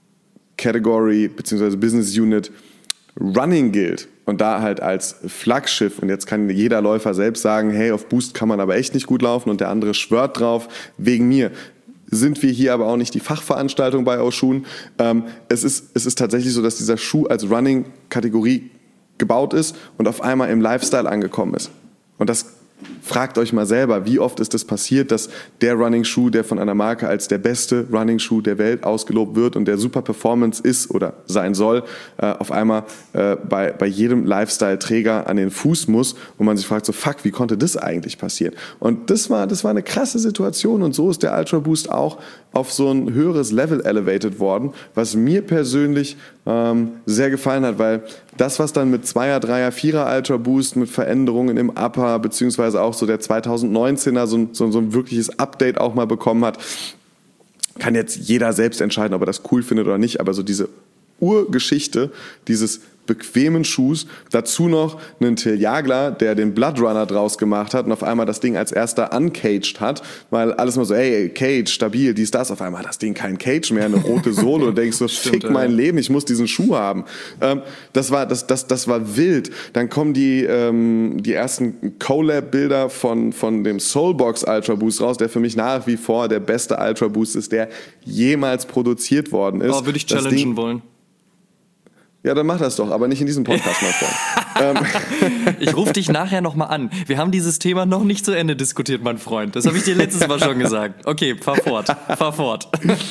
Category bzw. Business Unit Running gilt und da halt als Flaggschiff, und jetzt kann jeder Läufer selbst sagen, hey, auf Boost kann man aber echt nicht gut laufen, und der andere schwört drauf, wegen mir. Sind wir hier aber auch nicht die Fachveranstaltung bei Oshun. Ähm, es ist, es ist tatsächlich so, dass dieser Schuh als Running-Kategorie gebaut ist und auf einmal im Lifestyle angekommen ist. Und das fragt euch mal selber, wie oft ist das passiert, dass der Running-Schuh, der von einer Marke als der beste Running-Schuh der Welt ausgelobt wird und der super Performance ist oder sein soll, äh, auf einmal äh, bei, bei jedem Lifestyle-Träger an den Fuß muss und man sich fragt so, fuck, wie konnte das eigentlich passieren? Und das war, das war eine krasse Situation, und so ist der Ultra Boost auch auf so ein höheres Level elevated worden, was mir persönlich ähm, sehr gefallen hat, weil das, was dann mit Zweier, Dreier, Vierer Ultra Boost mit Veränderungen im Upper, beziehungsweise auch so der zweitausendneunzehner so, so, so ein wirkliches Update auch mal bekommen hat, kann jetzt jeder selbst entscheiden, ob er das cool findet oder nicht, aber so diese Urgeschichte dieses bequemen Schuhs, dazu noch einen Till Jagler, der den Blood Runner draus gemacht hat und auf einmal das Ding als erster uncaged hat, weil alles mal so, ey, Cage, stabil, dies, das, auf einmal hat das Ding kein Cage mehr, eine rote Sohle, und denkst so, Stimmt, fick ja. mein Leben, ich muss diesen Schuh haben. Ähm, das war, das, das, das war wild. Dann kommen die, ähm, die ersten Collab-Bilder von, von dem Soulbox Ultra Boost raus, der für mich nach wie vor der beste Ultra Boost ist, der jemals produziert worden ist. Oh, würde ich challengen Ding, wollen. Ja, dann mach das doch, aber nicht in diesem Podcast, mein Freund. Ich rufe dich nachher nochmal an. Wir haben dieses Thema noch nicht zu Ende diskutiert, mein Freund. Das habe ich dir letztes Mal schon gesagt. Okay, fahr fort, fahr fort.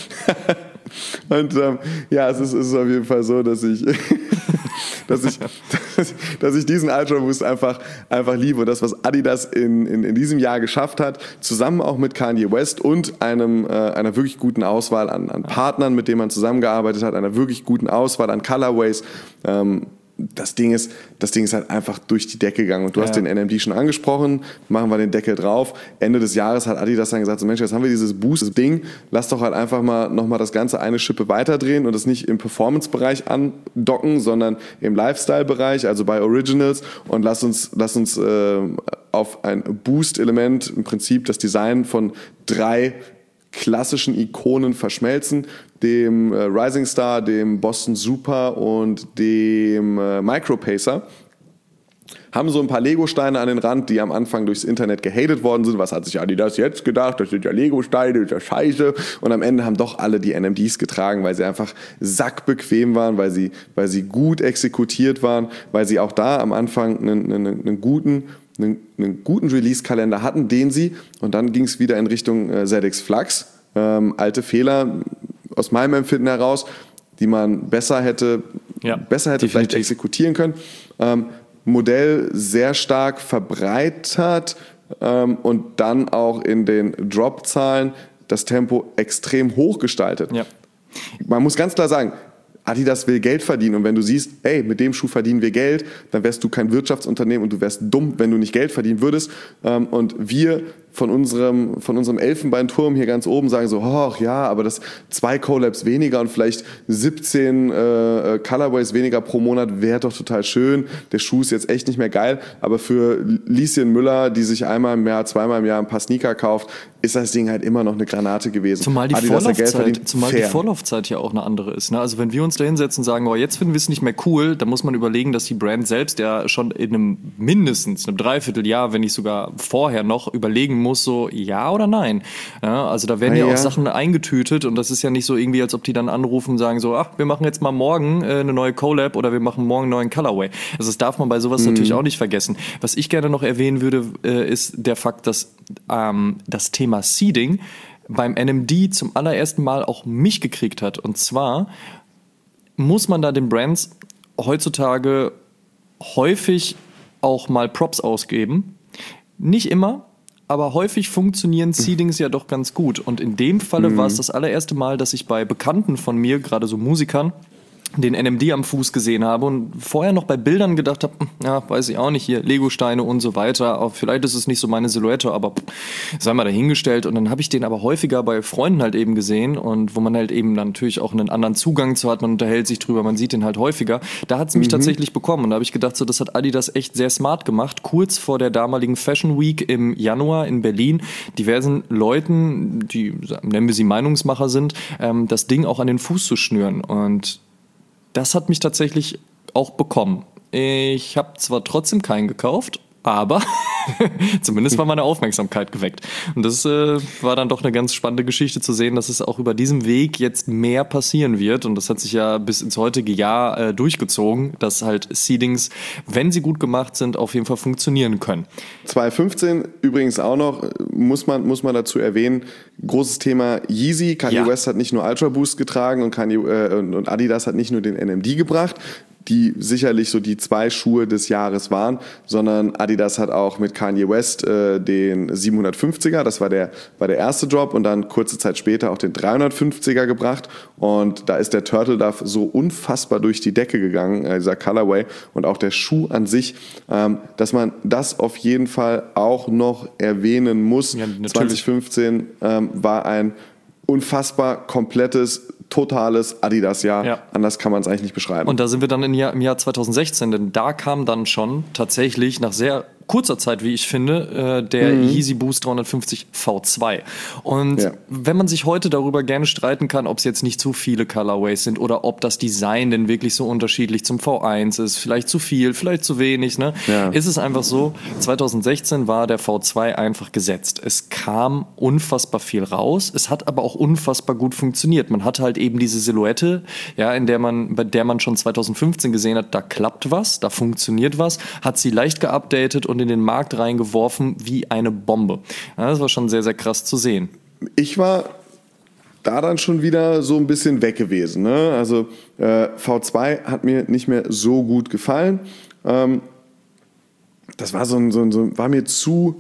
Und ähm, ja, es ist, es ist auf jeden Fall so, dass ich, dass ich, dass ich diesen Ultra Boost einfach, einfach liebe. Und das, was Adidas in, in, in diesem Jahr geschafft hat, zusammen auch mit Kanye West und einem, äh, einer wirklich guten Auswahl an, an Partnern, mit denen man zusammengearbeitet hat, einer wirklich guten Auswahl an Colorways, ähm, das Ding ist, das Ding ist halt einfach durch die Decke gegangen. Und du ja. hast den N M D schon angesprochen, machen wir den Deckel drauf. Ende des Jahres hat Adidas dann gesagt, so Mensch, jetzt haben wir dieses Boost-Ding, lass doch halt einfach mal nochmal das Ganze eine Schippe weiterdrehen und das nicht im Performance-Bereich andocken, sondern im Lifestyle-Bereich, also bei Originals, und lass uns, lass uns äh, auf ein Boost-Element, im Prinzip das Design von drei klassischen Ikonen verschmelzen, dem äh, Rising Star, dem Boston Super und dem äh, Micro Pacer. Haben so ein paar Lego-Steine an den Rand, die am Anfang durchs Internet gehatet worden sind. Was hat sich Adidas jetzt gedacht? Das sind ja Lego-Steine, das ist ja scheiße. Und am Ende haben doch alle die N M Ds getragen, weil sie einfach sackbequem waren, weil sie, weil sie gut exekutiert waren, weil sie auch da am Anfang einen, einen, einen guten Einen, einen guten Release-Kalender hatten, den sie, und dann ging es wieder in Richtung äh, Z X Flux. Ähm, alte Fehler aus meinem Empfinden heraus, die man besser hätte, ja, besser hätte vielleicht exekutieren können. Ähm, Modell sehr stark verbreitert ähm, und dann auch in den Drop-Zahlen das Tempo extrem hoch gestaltet. Ja. Man muss ganz klar sagen, Adidas will Geld verdienen, und wenn du siehst, ey, mit dem Schuh verdienen wir Geld, dann wärst du kein Wirtschaftsunternehmen und du wärst dumm, wenn du nicht Geld verdienen würdest. Und wir von unserem, von unserem Elfenbeinturm hier ganz oben sagen so, ach ja, aber das zwei Collabs weniger und vielleicht siebzehn äh, Colorways weniger pro Monat wäre doch total schön. Der Schuh ist jetzt echt nicht mehr geil, aber für Lieschen Müller, die sich einmal im Jahr, zweimal im Jahr ein paar Sneaker kauft, ist das Ding halt immer noch eine Granate gewesen. Zumal die Adidas Vorlaufzeit, verdient, zumal die Vorlaufzeit ja auch eine andere ist. Ne? Also wenn wir uns da hinsetzen und sagen, oh, jetzt finden wir es nicht mehr cool, dann muss man überlegen, dass die Brand selbst ja schon in einem mindestens einem Dreivierteljahr, wenn nicht sogar vorher noch, überlegen muss, so ja oder nein. Ja, also da werden ja, ja auch Sachen eingetütet, und das ist ja nicht so irgendwie, als ob die dann anrufen und sagen so, ach, wir machen jetzt mal morgen äh, eine neue Collab oder wir machen morgen einen neuen Colorway. Also das darf man bei sowas mhm. natürlich auch nicht vergessen. Was ich gerne noch erwähnen würde, äh, ist der Fakt, dass ähm, das Thema Seeding beim N M D zum allerersten Mal auch mich gekriegt hat. Und zwar muss man da den Brands heutzutage häufig auch mal Props ausgeben. Nicht immer, aber häufig funktionieren Seedings ja doch ganz gut. Und in dem Falle mhm. war es das allererste Mal, dass ich bei Bekannten von mir, gerade so Musikern, den N M D am Fuß gesehen habe und vorher noch bei Bildern gedacht habe, ja, weiß ich auch nicht, hier Legosteine und so weiter, auch vielleicht ist es nicht so meine Silhouette, aber sei mal dahingestellt. Und dann habe ich den aber häufiger bei Freunden halt eben gesehen und wo man halt eben dann natürlich auch einen anderen Zugang zu hat, man unterhält sich drüber, man sieht den halt häufiger. Da hat es mich mhm. tatsächlich bekommen und da habe ich gedacht, so, das hat Adidas echt sehr smart gemacht. Kurz vor der damaligen Fashion Week im Januar in Berlin, diversen Leuten, die, nennen wir sie Meinungsmacher sind, ähm, das Ding auch an den Fuß zu schnüren. Und das hat mich tatsächlich auch bekommen. Ich habe zwar trotzdem keinen gekauft, aber zumindest war meine Aufmerksamkeit geweckt. Und das äh, war dann doch eine ganz spannende Geschichte zu sehen, dass es auch über diesem Weg jetzt mehr passieren wird. Und das hat sich ja bis ins heutige Jahr äh, durchgezogen, dass halt Seedings, wenn sie gut gemacht sind, auf jeden Fall funktionieren können. zwanzig fünfzehn übrigens auch noch, muss man, muss man dazu erwähnen, großes Thema Yeezy. Kanye ja. West hat nicht nur Ultra Boost getragen und, Kanye, äh, und Adidas hat nicht nur den N M D gebracht, die sicherlich so die zwei Schuhe des Jahres waren, sondern Adidas hat auch mit Kanye West äh, den siebenhundertfünfziger, das war der, war der erste Drop, und dann kurze Zeit später auch den dreihundertfünfziger gebracht, und da ist der Turtle Dove so unfassbar durch die Decke gegangen, äh, dieser Colorway und auch der Schuh an sich, ähm, dass man das auf jeden Fall auch noch erwähnen muss. Ja, zwanzig fünfzehn ähm, war ein unfassbar komplettes, totales Adidas-Jahr. Ja. Anders kann man es eigentlich nicht beschreiben. Und da sind wir dann im Jahr, im Jahr zwanzig sechzehn, denn da kam dann schon tatsächlich nach sehr kurzer Zeit, wie ich finde, äh, der mhm. Yeezy Boost dreihundertfünfzig V zwei. Und ja. wenn man sich heute darüber gerne streiten kann, ob es jetzt nicht zu viele Colorways sind oder ob das Design denn wirklich so unterschiedlich zum V eins ist, vielleicht zu viel, vielleicht zu wenig, ne? Ja. Ist es einfach so, zwanzig sechzehn war der V zwei einfach gesetzt. Es kam unfassbar viel raus, es hat aber auch unfassbar gut funktioniert. Man hatte halt eben diese Silhouette, ja, in der man, bei der man schon zwanzig fünfzehn gesehen hat, da klappt was, da funktioniert was, hat sie leicht geupdatet und in den Markt reingeworfen wie eine Bombe. Ja, das war schon sehr, sehr krass zu sehen. Ich war da dann schon wieder so ein bisschen weg gewesen. Ne? Also äh, V zwei hat mir nicht mehr so gut gefallen. Ähm, das war so ein, so ein, so, war mir zu,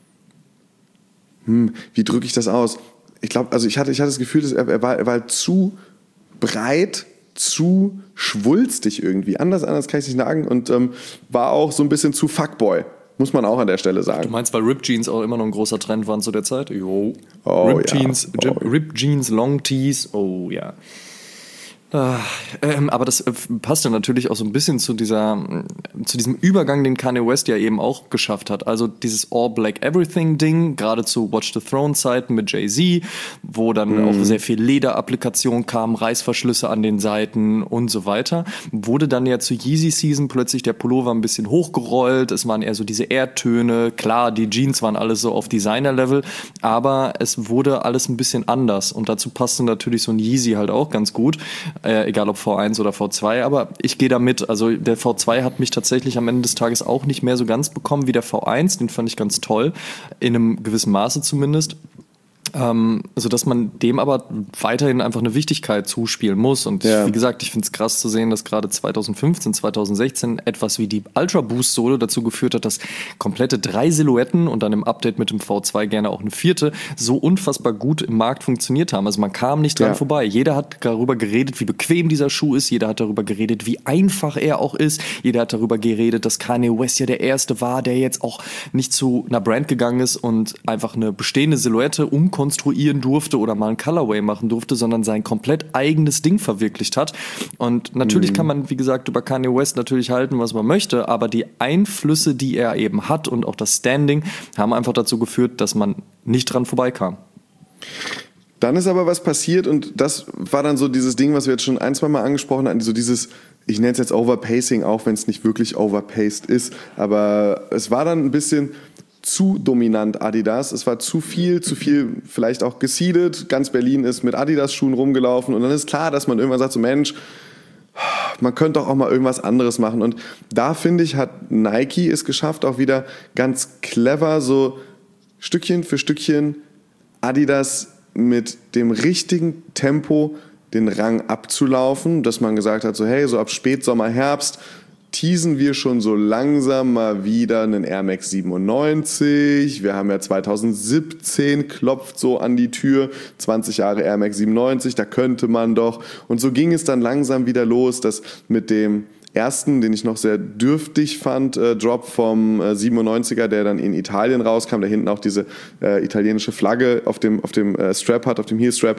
hm, wie drücke ich das aus? Ich glaube, also ich hatte, ich hatte das Gefühl, dass er, er, war, er war zu breit, zu schwulstig irgendwie. Anders, anders kann ich nicht sagen. Und ähm, war auch so ein bisschen zu Fuckboy. Muss man auch an der Stelle sagen. Du meinst, weil Rip Jeans auch immer noch ein großer Trend waren zu der Zeit? Jo. Oh, Rip ja. Jeans, oh. Rip Jeans, Long Tees, oh ja. Ah, ähm, aber das äh, passt ja natürlich auch so ein bisschen zu dieser, zu diesem Übergang, den Kanye West ja eben auch geschafft hat. Also dieses All-Black-Everything-Ding, gerade zu Watch the Throne-Zeiten mit Jay-Z, wo dann mhm. auch sehr viel Lederapplikation kam, Reißverschlüsse an den Seiten und so weiter. Wurde dann ja zu Yeezy-Season plötzlich der Pullover ein bisschen hochgerollt, es waren eher so diese Erdtöne, klar, die Jeans waren alles so auf Designer-Level, aber es wurde alles ein bisschen anders und dazu passte natürlich so ein Yeezy halt auch ganz gut. Äh, egal ob V eins oder V zwei, aber ich gehe da mit. Also der V zwei hat mich tatsächlich am Ende des Tages auch nicht mehr so ganz bekommen wie der V eins, den fand ich ganz toll, in einem gewissen Maße zumindest. Ähm, also dass man dem aber weiterhin einfach eine Wichtigkeit zuspielen muss. Und ja. wie gesagt, ich finde es krass zu sehen, dass gerade zwanzig fünfzehn, zwanzig sechzehn etwas wie die Ultra Boost Sohle dazu geführt hat, dass komplette drei Silhouetten und dann im Update mit dem V zwei gerne auch eine vierte so unfassbar gut im Markt funktioniert haben. Also man kam nicht dran ja. vorbei. Jeder hat darüber geredet, wie bequem dieser Schuh ist. Jeder hat darüber geredet, wie einfach er auch ist. Jeder hat darüber geredet, dass Kanye West ja der Erste war, der jetzt auch nicht zu einer Brand gegangen ist und einfach eine bestehende Silhouette umkonstruiert konstruieren durfte oder mal ein Colorway machen durfte, sondern sein komplett eigenes Ding verwirklicht hat. Und natürlich mhm. kann man, wie gesagt, über Kanye West natürlich halten, was man möchte, aber die Einflüsse, die er eben hat und auch das Standing, haben einfach dazu geführt, dass man nicht dran vorbeikam. Dann ist aber was passiert und das war dann so dieses Ding, was wir jetzt schon ein, zwei Mal angesprochen hatten, so dieses, ich nenne es jetzt Overpacing, auch wenn es nicht wirklich overpaced ist, aber es war dann ein bisschen zu dominant Adidas. Es war zu viel, zu viel vielleicht auch geseedet. Ganz Berlin ist mit Adidas-Schuhen rumgelaufen und dann ist klar, dass man irgendwann sagt, so Mensch, man könnte doch auch mal irgendwas anderes machen. Und da, finde ich, hat Nike es geschafft, auch wieder ganz clever so Stückchen für Stückchen Adidas mit dem richtigen Tempo den Rang abzulaufen, dass man gesagt hat, so hey, so ab Spätsommer, Herbst, teasen wir schon so langsam mal wieder einen Air Max siebenundneunzig. Wir haben ja zweitausendsiebzehn, klopft so an die Tür, zwanzig Jahre Air Max siebenundneunzig, da könnte man doch. Und so ging es dann langsam wieder los, dass mit dem ersten, den ich noch sehr dürftig fand, äh, Drop vom äh, siebenundneunziger, der dann in Italien rauskam, der hinten auch diese äh, italienische Flagge auf dem, auf dem äh, Strap hat, auf dem Heelstrap,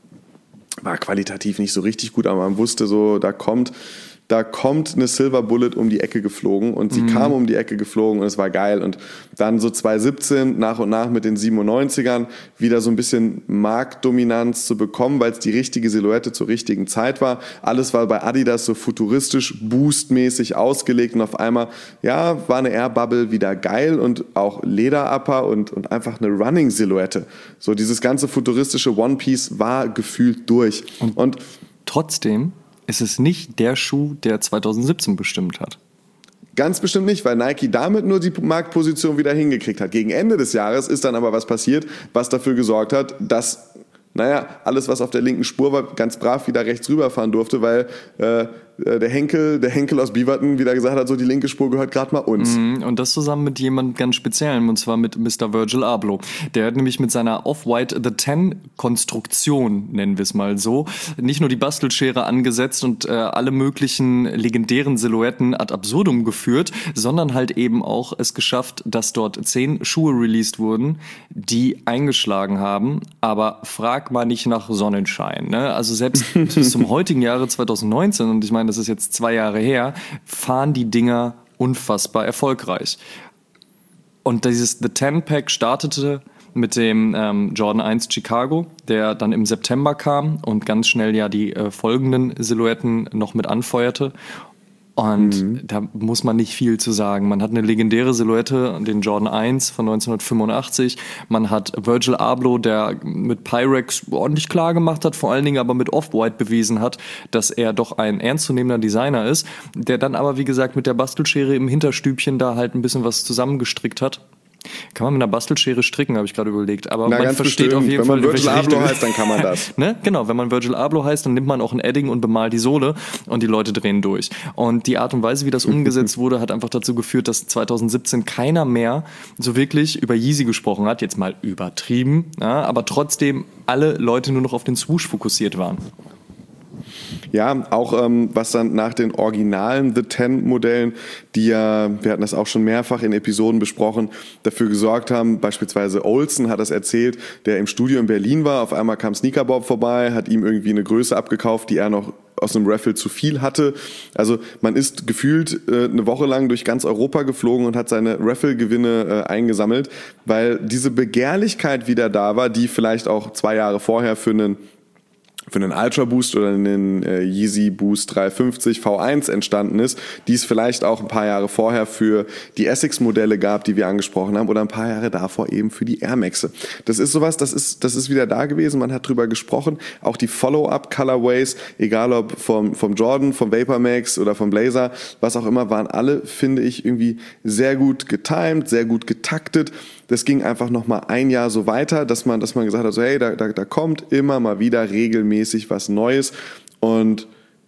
war qualitativ nicht so richtig gut, aber man wusste so, da kommt Da kommt eine Silver Bullet um die Ecke geflogen und sie mhm. kam um die Ecke geflogen und es war geil. Und dann so zweitausendsiebzehn nach und nach mit den siebenundneunzigern wieder so ein bisschen Marktdominanz zu bekommen, weil es die richtige Silhouette zur richtigen Zeit war. Alles war bei Adidas so futuristisch, boostmäßig ausgelegt und auf einmal, ja, war eine Air Bubble wieder geil und auch Lederupper und, und einfach eine Running-Silhouette. So dieses ganze futuristische One Piece war gefühlt durch. Und, und trotzdem ist es nicht der Schuh, der zweitausendsiebzehn bestimmt hat. Ganz bestimmt nicht, weil Nike damit nur die Marktposition wieder hingekriegt hat. Gegen Ende des Jahres ist dann aber was passiert, was dafür gesorgt hat, dass, naja, alles, was auf der linken Spur war, ganz brav wieder rechts rüberfahren durfte, weil äh, der Henkel, der Henkel aus Beaverton wieder gesagt hat, so die linke Spur gehört gerade mal uns. Und das zusammen mit jemandem ganz Speziellem, und zwar mit Mister Virgil Abloh. Der hat nämlich mit seiner Off-White The Ten-Konstruktion, nennen wir es mal so, nicht nur die Bastelschere angesetzt und äh, alle möglichen legendären Silhouetten ad absurdum geführt, sondern halt eben auch es geschafft, dass dort zehn Schuhe released wurden, die eingeschlagen haben, aber frag mal nicht nach Sonnenschein. Ne? Also selbst bis zum heutigen Jahre zweitausendneunzehn, und ich meine, das ist jetzt zwei Jahre her, fahren die Dinger unfassbar erfolgreich. Und dieses The Ten Pack startete mit dem ähm, Jordan eins Chicago, der dann im September kam und ganz schnell ja die äh, folgenden Silhouetten noch mit anfeuerte. Und mhm. da muss man nicht viel zu sagen. Man hat eine legendäre Silhouette, den Jordan eins von neunzehnhundertfünfundachtzig. Man hat Virgil Abloh, der mit Pyrex ordentlich klar gemacht hat, vor allen Dingen aber mit Off-White bewiesen hat, dass er doch ein ernstzunehmender Designer ist, der dann aber, wie gesagt, mit der Bastelschere im Hinterstübchen da halt ein bisschen was zusammengestrickt hat. Kann man mit einer Bastelschere stricken, habe ich gerade überlegt. Aber Na, man versteht bestimmt. Auf jeden wenn Fall, man Virgil Abloh heißt, dann kann man das. Ne? Genau, wenn man Virgil Abloh heißt, dann nimmt man auch ein Edding und bemalt die Sohle und die Leute drehen durch. Und die Art und Weise, wie das umgesetzt wurde, hat einfach dazu geführt, dass zweitausendsiebzehn keiner mehr so wirklich über Yeezy gesprochen hat. Jetzt mal übertrieben, ja, aber trotzdem alle Leute nur noch auf den Swoosh fokussiert waren. Ja, auch ähm, was dann nach den originalen The Ten-Modellen, die ja, wir hatten das auch schon mehrfach in Episoden besprochen, dafür gesorgt haben, beispielsweise Olsen hat das erzählt, der im Studio in Berlin war, auf einmal kam Sneaker Bob vorbei, hat ihm irgendwie eine Größe abgekauft, die er noch aus einem Raffle zu viel hatte. Also man ist gefühlt äh, eine Woche lang durch ganz Europa geflogen und hat seine Raffle-Gewinne äh, eingesammelt, weil diese Begehrlichkeit wieder da war, die vielleicht auch zwei Jahre vorher für einen für einen Ultra Boost oder einen äh, Yeezy Boost dreihundertfünfzig V eins entstanden ist, die es vielleicht auch ein paar Jahre vorher für die Essex-Modelle gab, die wir angesprochen haben, oder ein paar Jahre davor eben für die Air Maxe. Das ist sowas, das ist, das ist wieder da gewesen, man hat drüber gesprochen. Auch die Follow-up-Colorways, egal ob vom, vom Jordan, vom Vapor Max oder vom Blazer, was auch immer, waren alle, finde ich, irgendwie sehr gut getimed, sehr gut getaktet. Das ging einfach nochmal ein Jahr so weiter, dass man, dass man gesagt hat, so, hey, da, da, da kommt immer mal wieder regelmäßig was Neues und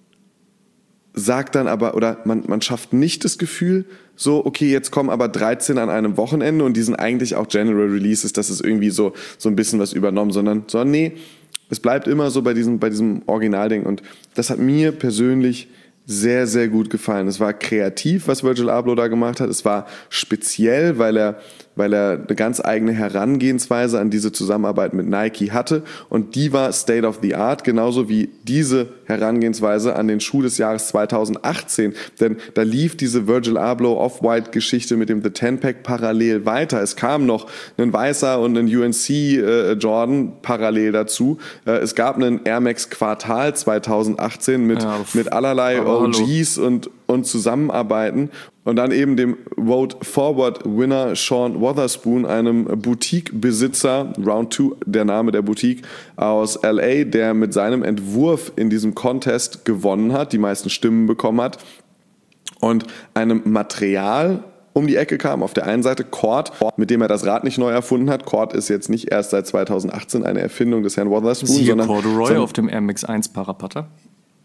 sagt dann aber, oder man, man schafft nicht das Gefühl, so, okay, jetzt kommen aber dreizehn an einem Wochenende und die sind eigentlich auch General Releases, das ist irgendwie so, so ein bisschen was übernommen, sondern, sondern nee, es bleibt immer so bei diesem, bei diesem Originalding und das hat mir persönlich sehr, sehr gut gefallen. Es war kreativ, was Virgil Abloh da gemacht hat. Es war speziell, weil er, weil er eine ganz eigene Herangehensweise an diese Zusammenarbeit mit Nike hatte. Und die war State of the Art, genauso wie diese Herangehensweise an den Schuh des Jahres zweitausendachtzehn. Denn da lief diese Virgil Abloh Off-White-Geschichte mit dem The Ten Pack parallel weiter. Es kam noch ein weißer und ein U N C äh, Jordan parallel dazu. Äh, es gab einen Air Max Quartal zweitausendachtzehn mit, ja, mit allerlei O Gs und, und Zusammenarbeiten. Und dann eben dem Road Forward Winner Sean Wotherspoon, einem Boutique-Besitzer, Round zwei, der Name der Boutique, aus L A, der mit seinem Entwurf in diesem Contest gewonnen hat, die meisten Stimmen bekommen hat und einem Material um die Ecke kam. Auf der einen Seite Cord, mit dem er das Rad nicht neu erfunden hat. Cord ist jetzt nicht erst seit zweitausendachtzehn eine Erfindung des Herrn Wotherspoon, Siehe sondern Corduroy auf dem Air Max eins Parapatter.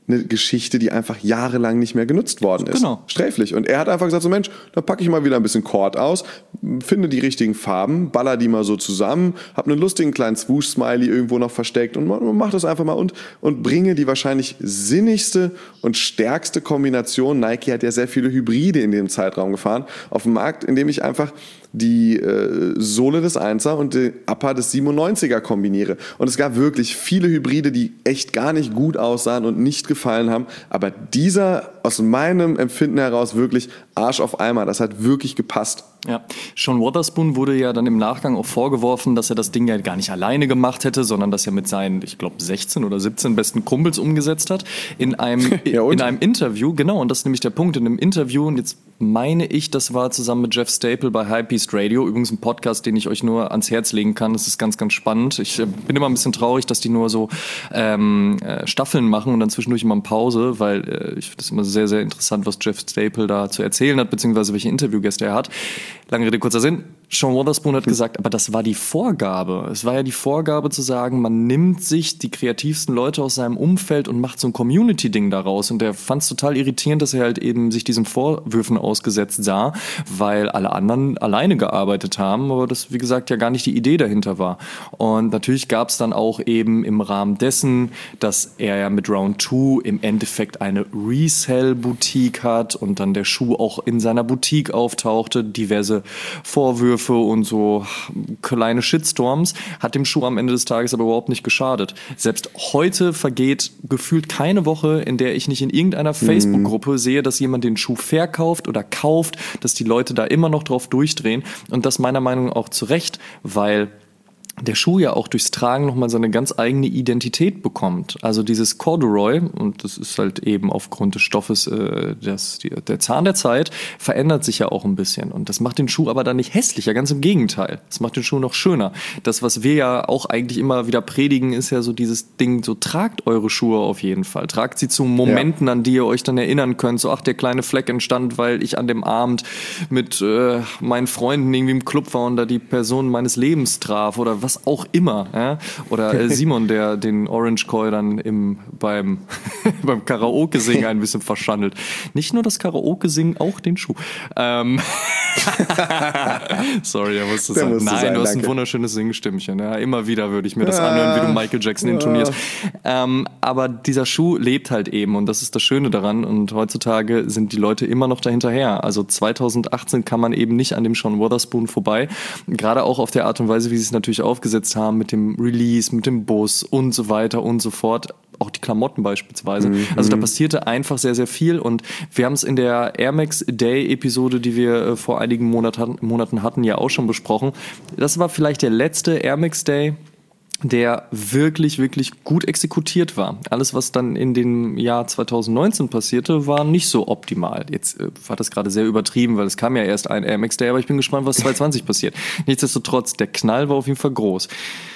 eine Geschichte, die einfach jahrelang nicht mehr genutzt worden ist. Genau. Sträflich. Und er hat einfach gesagt, so Mensch, dann packe ich mal wieder ein bisschen Kord aus, finde die richtigen Farben, baller die mal so zusammen, habe einen lustigen kleinen Swoosh-Smiley irgendwo noch versteckt und mach das einfach mal und, und bringe die wahrscheinlich sinnigste und stärkste Kombination, Nike hat ja sehr viele Hybride in dem Zeitraum gefahren, auf den Markt, indem ich einfach die äh, Sohle des Einser und den Upper des siebenundneunziger kombiniere. Und es gab wirklich viele Hybride, die echt gar nicht gut aussahen und nicht gefallen haben. Aber dieser aus meinem Empfinden heraus wirklich Arsch auf Eimer. Das hat wirklich gepasst. Ja, Sean Wotherspoon wurde ja dann im Nachgang auch vorgeworfen, dass er das Ding ja gar nicht alleine gemacht hätte, sondern dass er mit seinen, ich glaube, sechzehn oder siebzehn besten Kumpels umgesetzt hat. In einem, ja, in einem Interview, genau, und das ist nämlich der Punkt, in einem Interview, und jetzt meine ich, das war zusammen mit Jeff Staple bei Hypebeast Radio, übrigens ein Podcast, den ich euch nur ans Herz legen kann, das ist ganz, ganz spannend. Ich äh, bin immer ein bisschen traurig, dass die nur so ähm, äh, Staffeln machen und dann zwischendurch immer eine Pause, weil äh, ich finde das immer sehr, sehr interessant, was Jeff Staple da zu erzählen hat, beziehungsweise welche Interviewgäste er hat. Lange Rede, kurzer Sinn. Sean Wotherspoon hat gesagt, aber das war die Vorgabe. Es war ja die Vorgabe zu sagen, man nimmt sich die kreativsten Leute aus seinem Umfeld und macht so ein Community-Ding daraus. Und er fand es total irritierend, dass er halt eben sich diesen Vorwürfen ausgesetzt sah, weil alle anderen alleine gearbeitet haben, aber das, wie gesagt, ja gar nicht die Idee dahinter war. Und natürlich gab es dann auch eben im Rahmen dessen, dass er ja mit Round zwei im Endeffekt eine Resell-Boutique hat und dann der Schuh auch in seiner Boutique auftauchte, diverse Vorwürfe und so kleine Shitstorms, hat dem Schuh am Ende des Tages aber überhaupt nicht geschadet. Selbst heute vergeht gefühlt keine Woche, in der ich nicht in irgendeiner Facebook-Gruppe sehe, dass jemand den Schuh verkauft oder kauft, dass die Leute da immer noch drauf durchdrehen und das meiner Meinung nach auch zu Recht, weil der Schuh ja auch durchs Tragen nochmal seine ganz eigene Identität bekommt. Also dieses Corduroy, und das ist halt eben aufgrund des Stoffes, äh, das, die, der Zahn der Zeit, verändert sich ja auch ein bisschen. Und das macht den Schuh aber dann nicht hässlicher, ganz im Gegenteil. Das macht den Schuh noch schöner. Das, was wir ja auch eigentlich immer wieder predigen, ist ja so dieses Ding, so tragt eure Schuhe auf jeden Fall. Tragt sie zu Momenten, ja, an die ihr euch dann erinnern könnt. So, ach, der kleine Fleck entstand, weil ich an dem Abend mit äh, meinen Freunden irgendwie im Club war und da die Person meines Lebens traf oder was auch immer. Ja? Oder äh, Simon, der den Orange Koi dann im, beim, beim Karaoke-Singen ein bisschen verschandelt. Nicht nur das Karaoke-Singen, auch den Schuh. Ähm Sorry, er musste sagen. Nein, sein, du hast danke. Ein wunderschönes Singstimmchen. Ja? Immer wieder würde ich mir das anhören, wie du Michael Jackson intonierst. Ähm, aber dieser Schuh lebt halt eben und das ist das Schöne daran. Und heutzutage sind die Leute immer noch dahinterher. Also zwanzig achtzehn kann man eben nicht an dem Sean Wotherspoon vorbei. Gerade auch auf der Art und Weise, wie sie es natürlich aufgesetzt haben mit dem Release, mit dem Bus und so weiter und so fort. Auch die Klamotten beispielsweise. Mhm. Also da passierte einfach sehr, sehr viel und wir haben es in der Air Max Day Episode, die wir äh, vor einigen Monaten, Monaten hatten, ja auch schon besprochen. Das war vielleicht der letzte Air Max Day, der wirklich, wirklich gut exekutiert war. Alles, was dann in dem Jahr zwanzig neunzehn passierte, war nicht so optimal. Jetzt äh, war das gerade sehr übertrieben, weil es kam ja erst ein Air Max Day, aber ich bin gespannt, was zwanzig zwanzig passiert. Nichtsdestotrotz, der Knall war auf jeden Fall groß.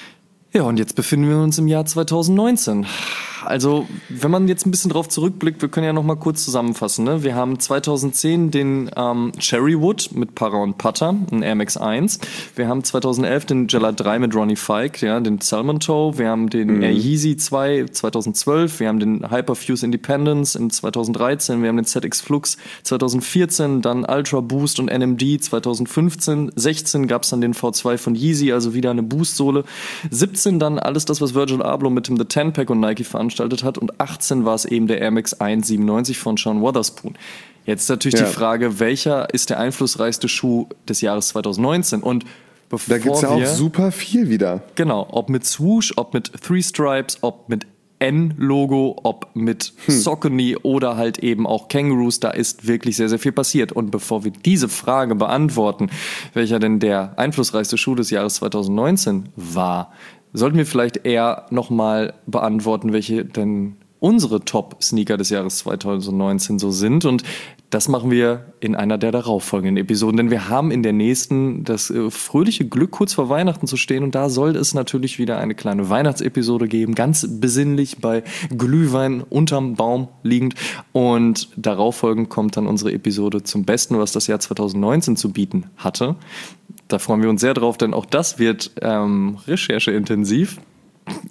Ja, und jetzt befinden wir uns im Jahr zwanzig neunzehn. Also, wenn man jetzt ein bisschen drauf zurückblickt, wir können ja noch mal kurz zusammenfassen. Ne? Wir haben zwanzig zehn den ähm, Cherrywood mit Para und Putter, ein Air Max eins. Wir haben zwanzig elf den Gela drei mit Ronnie Fike, ja, den Salmon Toe. Wir haben den mhm. Air Yeezy zwei zwanzig zwölf. Wir haben den Hyperfuse Independence in zwanzig dreizehn. Wir haben den Z X Flux zwanzig vierzehn. Dann Ultra Boost und N M D zwanzig fünfzehn. sechzehn gab es dann den V zwei von Yeezy, also wieder eine Boostsohle. siebzehn dann alles das, was Virgil Abloh mit dem The Ten Pack und Nike veranstaltet hat und achtzehn war es eben der Air Max eins siebenundneunzig von Sean Wotherspoon. Jetzt ist natürlich ja. die Frage, welcher ist der einflussreichste Schuh des Jahres zwanzig neunzehn? Und bevor da gibt es ja auch wir, super viel wieder. Genau, ob mit Swoosh, ob mit Three Stripes, ob mit N-Logo, ob mit hm. Saucony oder halt eben auch Kangaroos, da ist wirklich sehr, sehr viel passiert. Und bevor wir diese Frage beantworten, welcher denn der einflussreichste Schuh des Jahres zwanzig neunzehn war, sollten wir vielleicht eher nochmal beantworten, welche denn unsere Top-Sneaker des Jahres zwanzig neunzehn so sind. Und das machen wir in einer der darauffolgenden Episoden. Denn wir haben in der nächsten das äh, fröhliche Glück, kurz vor Weihnachten zu stehen. Und da soll es natürlich wieder eine kleine Weihnachtsepisode geben. Ganz besinnlich bei Glühwein unterm Baum liegend. Und darauffolgend kommt dann unsere Episode zum Besten, was das Jahr zwanzig neunzehn zu bieten hatte. Da freuen wir uns sehr drauf, denn auch das wird ähm, rechercheintensiv.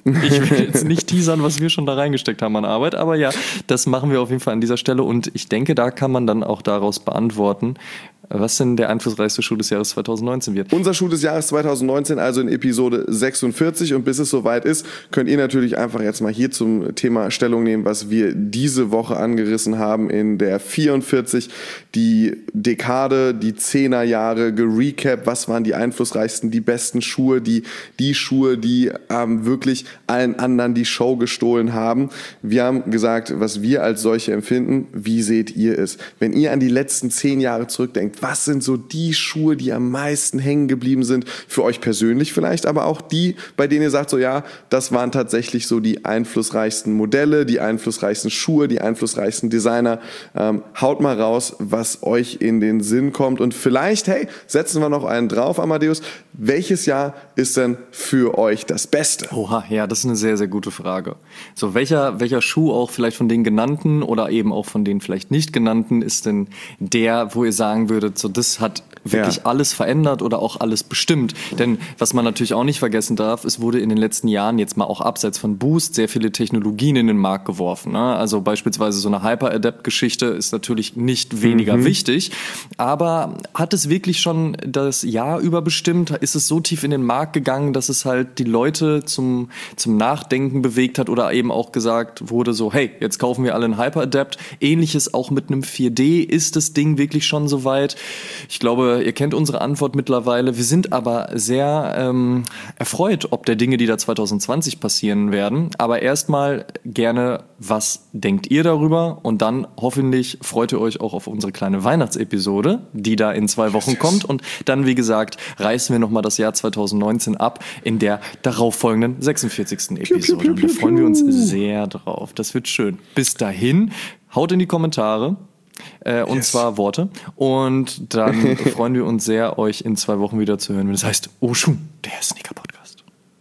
Ich will jetzt nicht teasern, was wir schon da reingesteckt haben an Arbeit, aber ja, das machen wir auf jeden Fall an dieser Stelle und ich denke, da kann man dann auch daraus beantworten, was denn der einflussreichste Schuh des Jahres zwanzig neunzehn wird. Unser Schuh des Jahres zwanzig neunzehn, also in Episode sechsundvierzig. Und bis es soweit ist, könnt ihr natürlich einfach jetzt mal hier zum Thema Stellung nehmen, was wir diese Woche angerissen haben in der vierundvierzig. Die Dekade, die Zehnerjahre gerecapt. Was waren die einflussreichsten, die besten Schuhe, die, die Schuhe, die ähm, wirklich allen anderen die Show gestohlen haben. Wir haben gesagt, was wir als solche empfinden. Wie seht ihr es? Wenn ihr an die letzten zehn Jahre zurückdenkt, was sind so die Schuhe, die am meisten hängen geblieben sind, für euch persönlich vielleicht, aber auch die, bei denen ihr sagt, so ja, das waren tatsächlich so die einflussreichsten Modelle, die einflussreichsten Schuhe, die einflussreichsten Designer. Ähm, haut mal raus, was euch in den Sinn kommt und vielleicht, hey, setzen wir noch einen drauf, Amadeus. Welches Jahr ist denn für euch das Beste? Oha, ja, das ist eine sehr, sehr gute Frage. So, welcher, welcher Schuh auch vielleicht von den genannten oder eben auch von den vielleicht nicht genannten ist denn der, wo ihr sagen würdet, so das hat wirklich ja. alles verändert oder auch alles bestimmt. Denn was man natürlich auch nicht vergessen darf, es wurde in den letzten Jahren jetzt mal auch abseits von Boost sehr viele Technologien in den Markt geworfen. Ne? Also beispielsweise so eine Hyper-Adapt-Geschichte ist natürlich nicht weniger mhm. wichtig, aber hat es wirklich schon das Jahr über bestimmt? Ist es so tief in den Markt gegangen, dass es halt die Leute zum, zum Nachdenken bewegt hat oder eben auch gesagt wurde so, hey, jetzt kaufen wir alle einen Hyper-Adapt. Ähnliches auch mit einem vier D. Ist das Ding wirklich schon so weit? Ich glaube, ihr kennt unsere Antwort mittlerweile. Wir sind aber sehr ähm, erfreut, ob der Dinge, die da zwanzig zwanzig passieren werden. Aber erstmal gerne, was denkt ihr darüber? Und dann hoffentlich freut ihr euch auch auf unsere kleine Weihnachtsepisode, die da in zwei Wochen kommt. Und dann, wie gesagt, reißen wir nochmal das Jahr zwanzig neunzehn ab in der darauffolgenden sechsundvierzigsten Episode. Und da freuen wir uns sehr drauf. Das wird schön. Bis dahin, haut in die Kommentare. Äh, und yes. zwar Worte. Und dann freuen wir uns sehr, euch in zwei Wochen wieder zu hören, wenn es heißt, oh Schuh, der Sneaker-Podcast.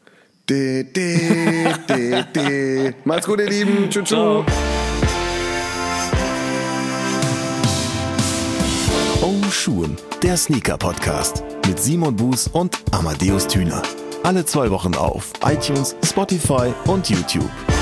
De, de, de, de. Macht's gut, ihr Lieben. Tschüss. Oh Schuhen, der Sneaker-Podcast mit Simon Buß und Amadeus Thüner. Alle zwei Wochen auf iTunes, Spotify und YouTube.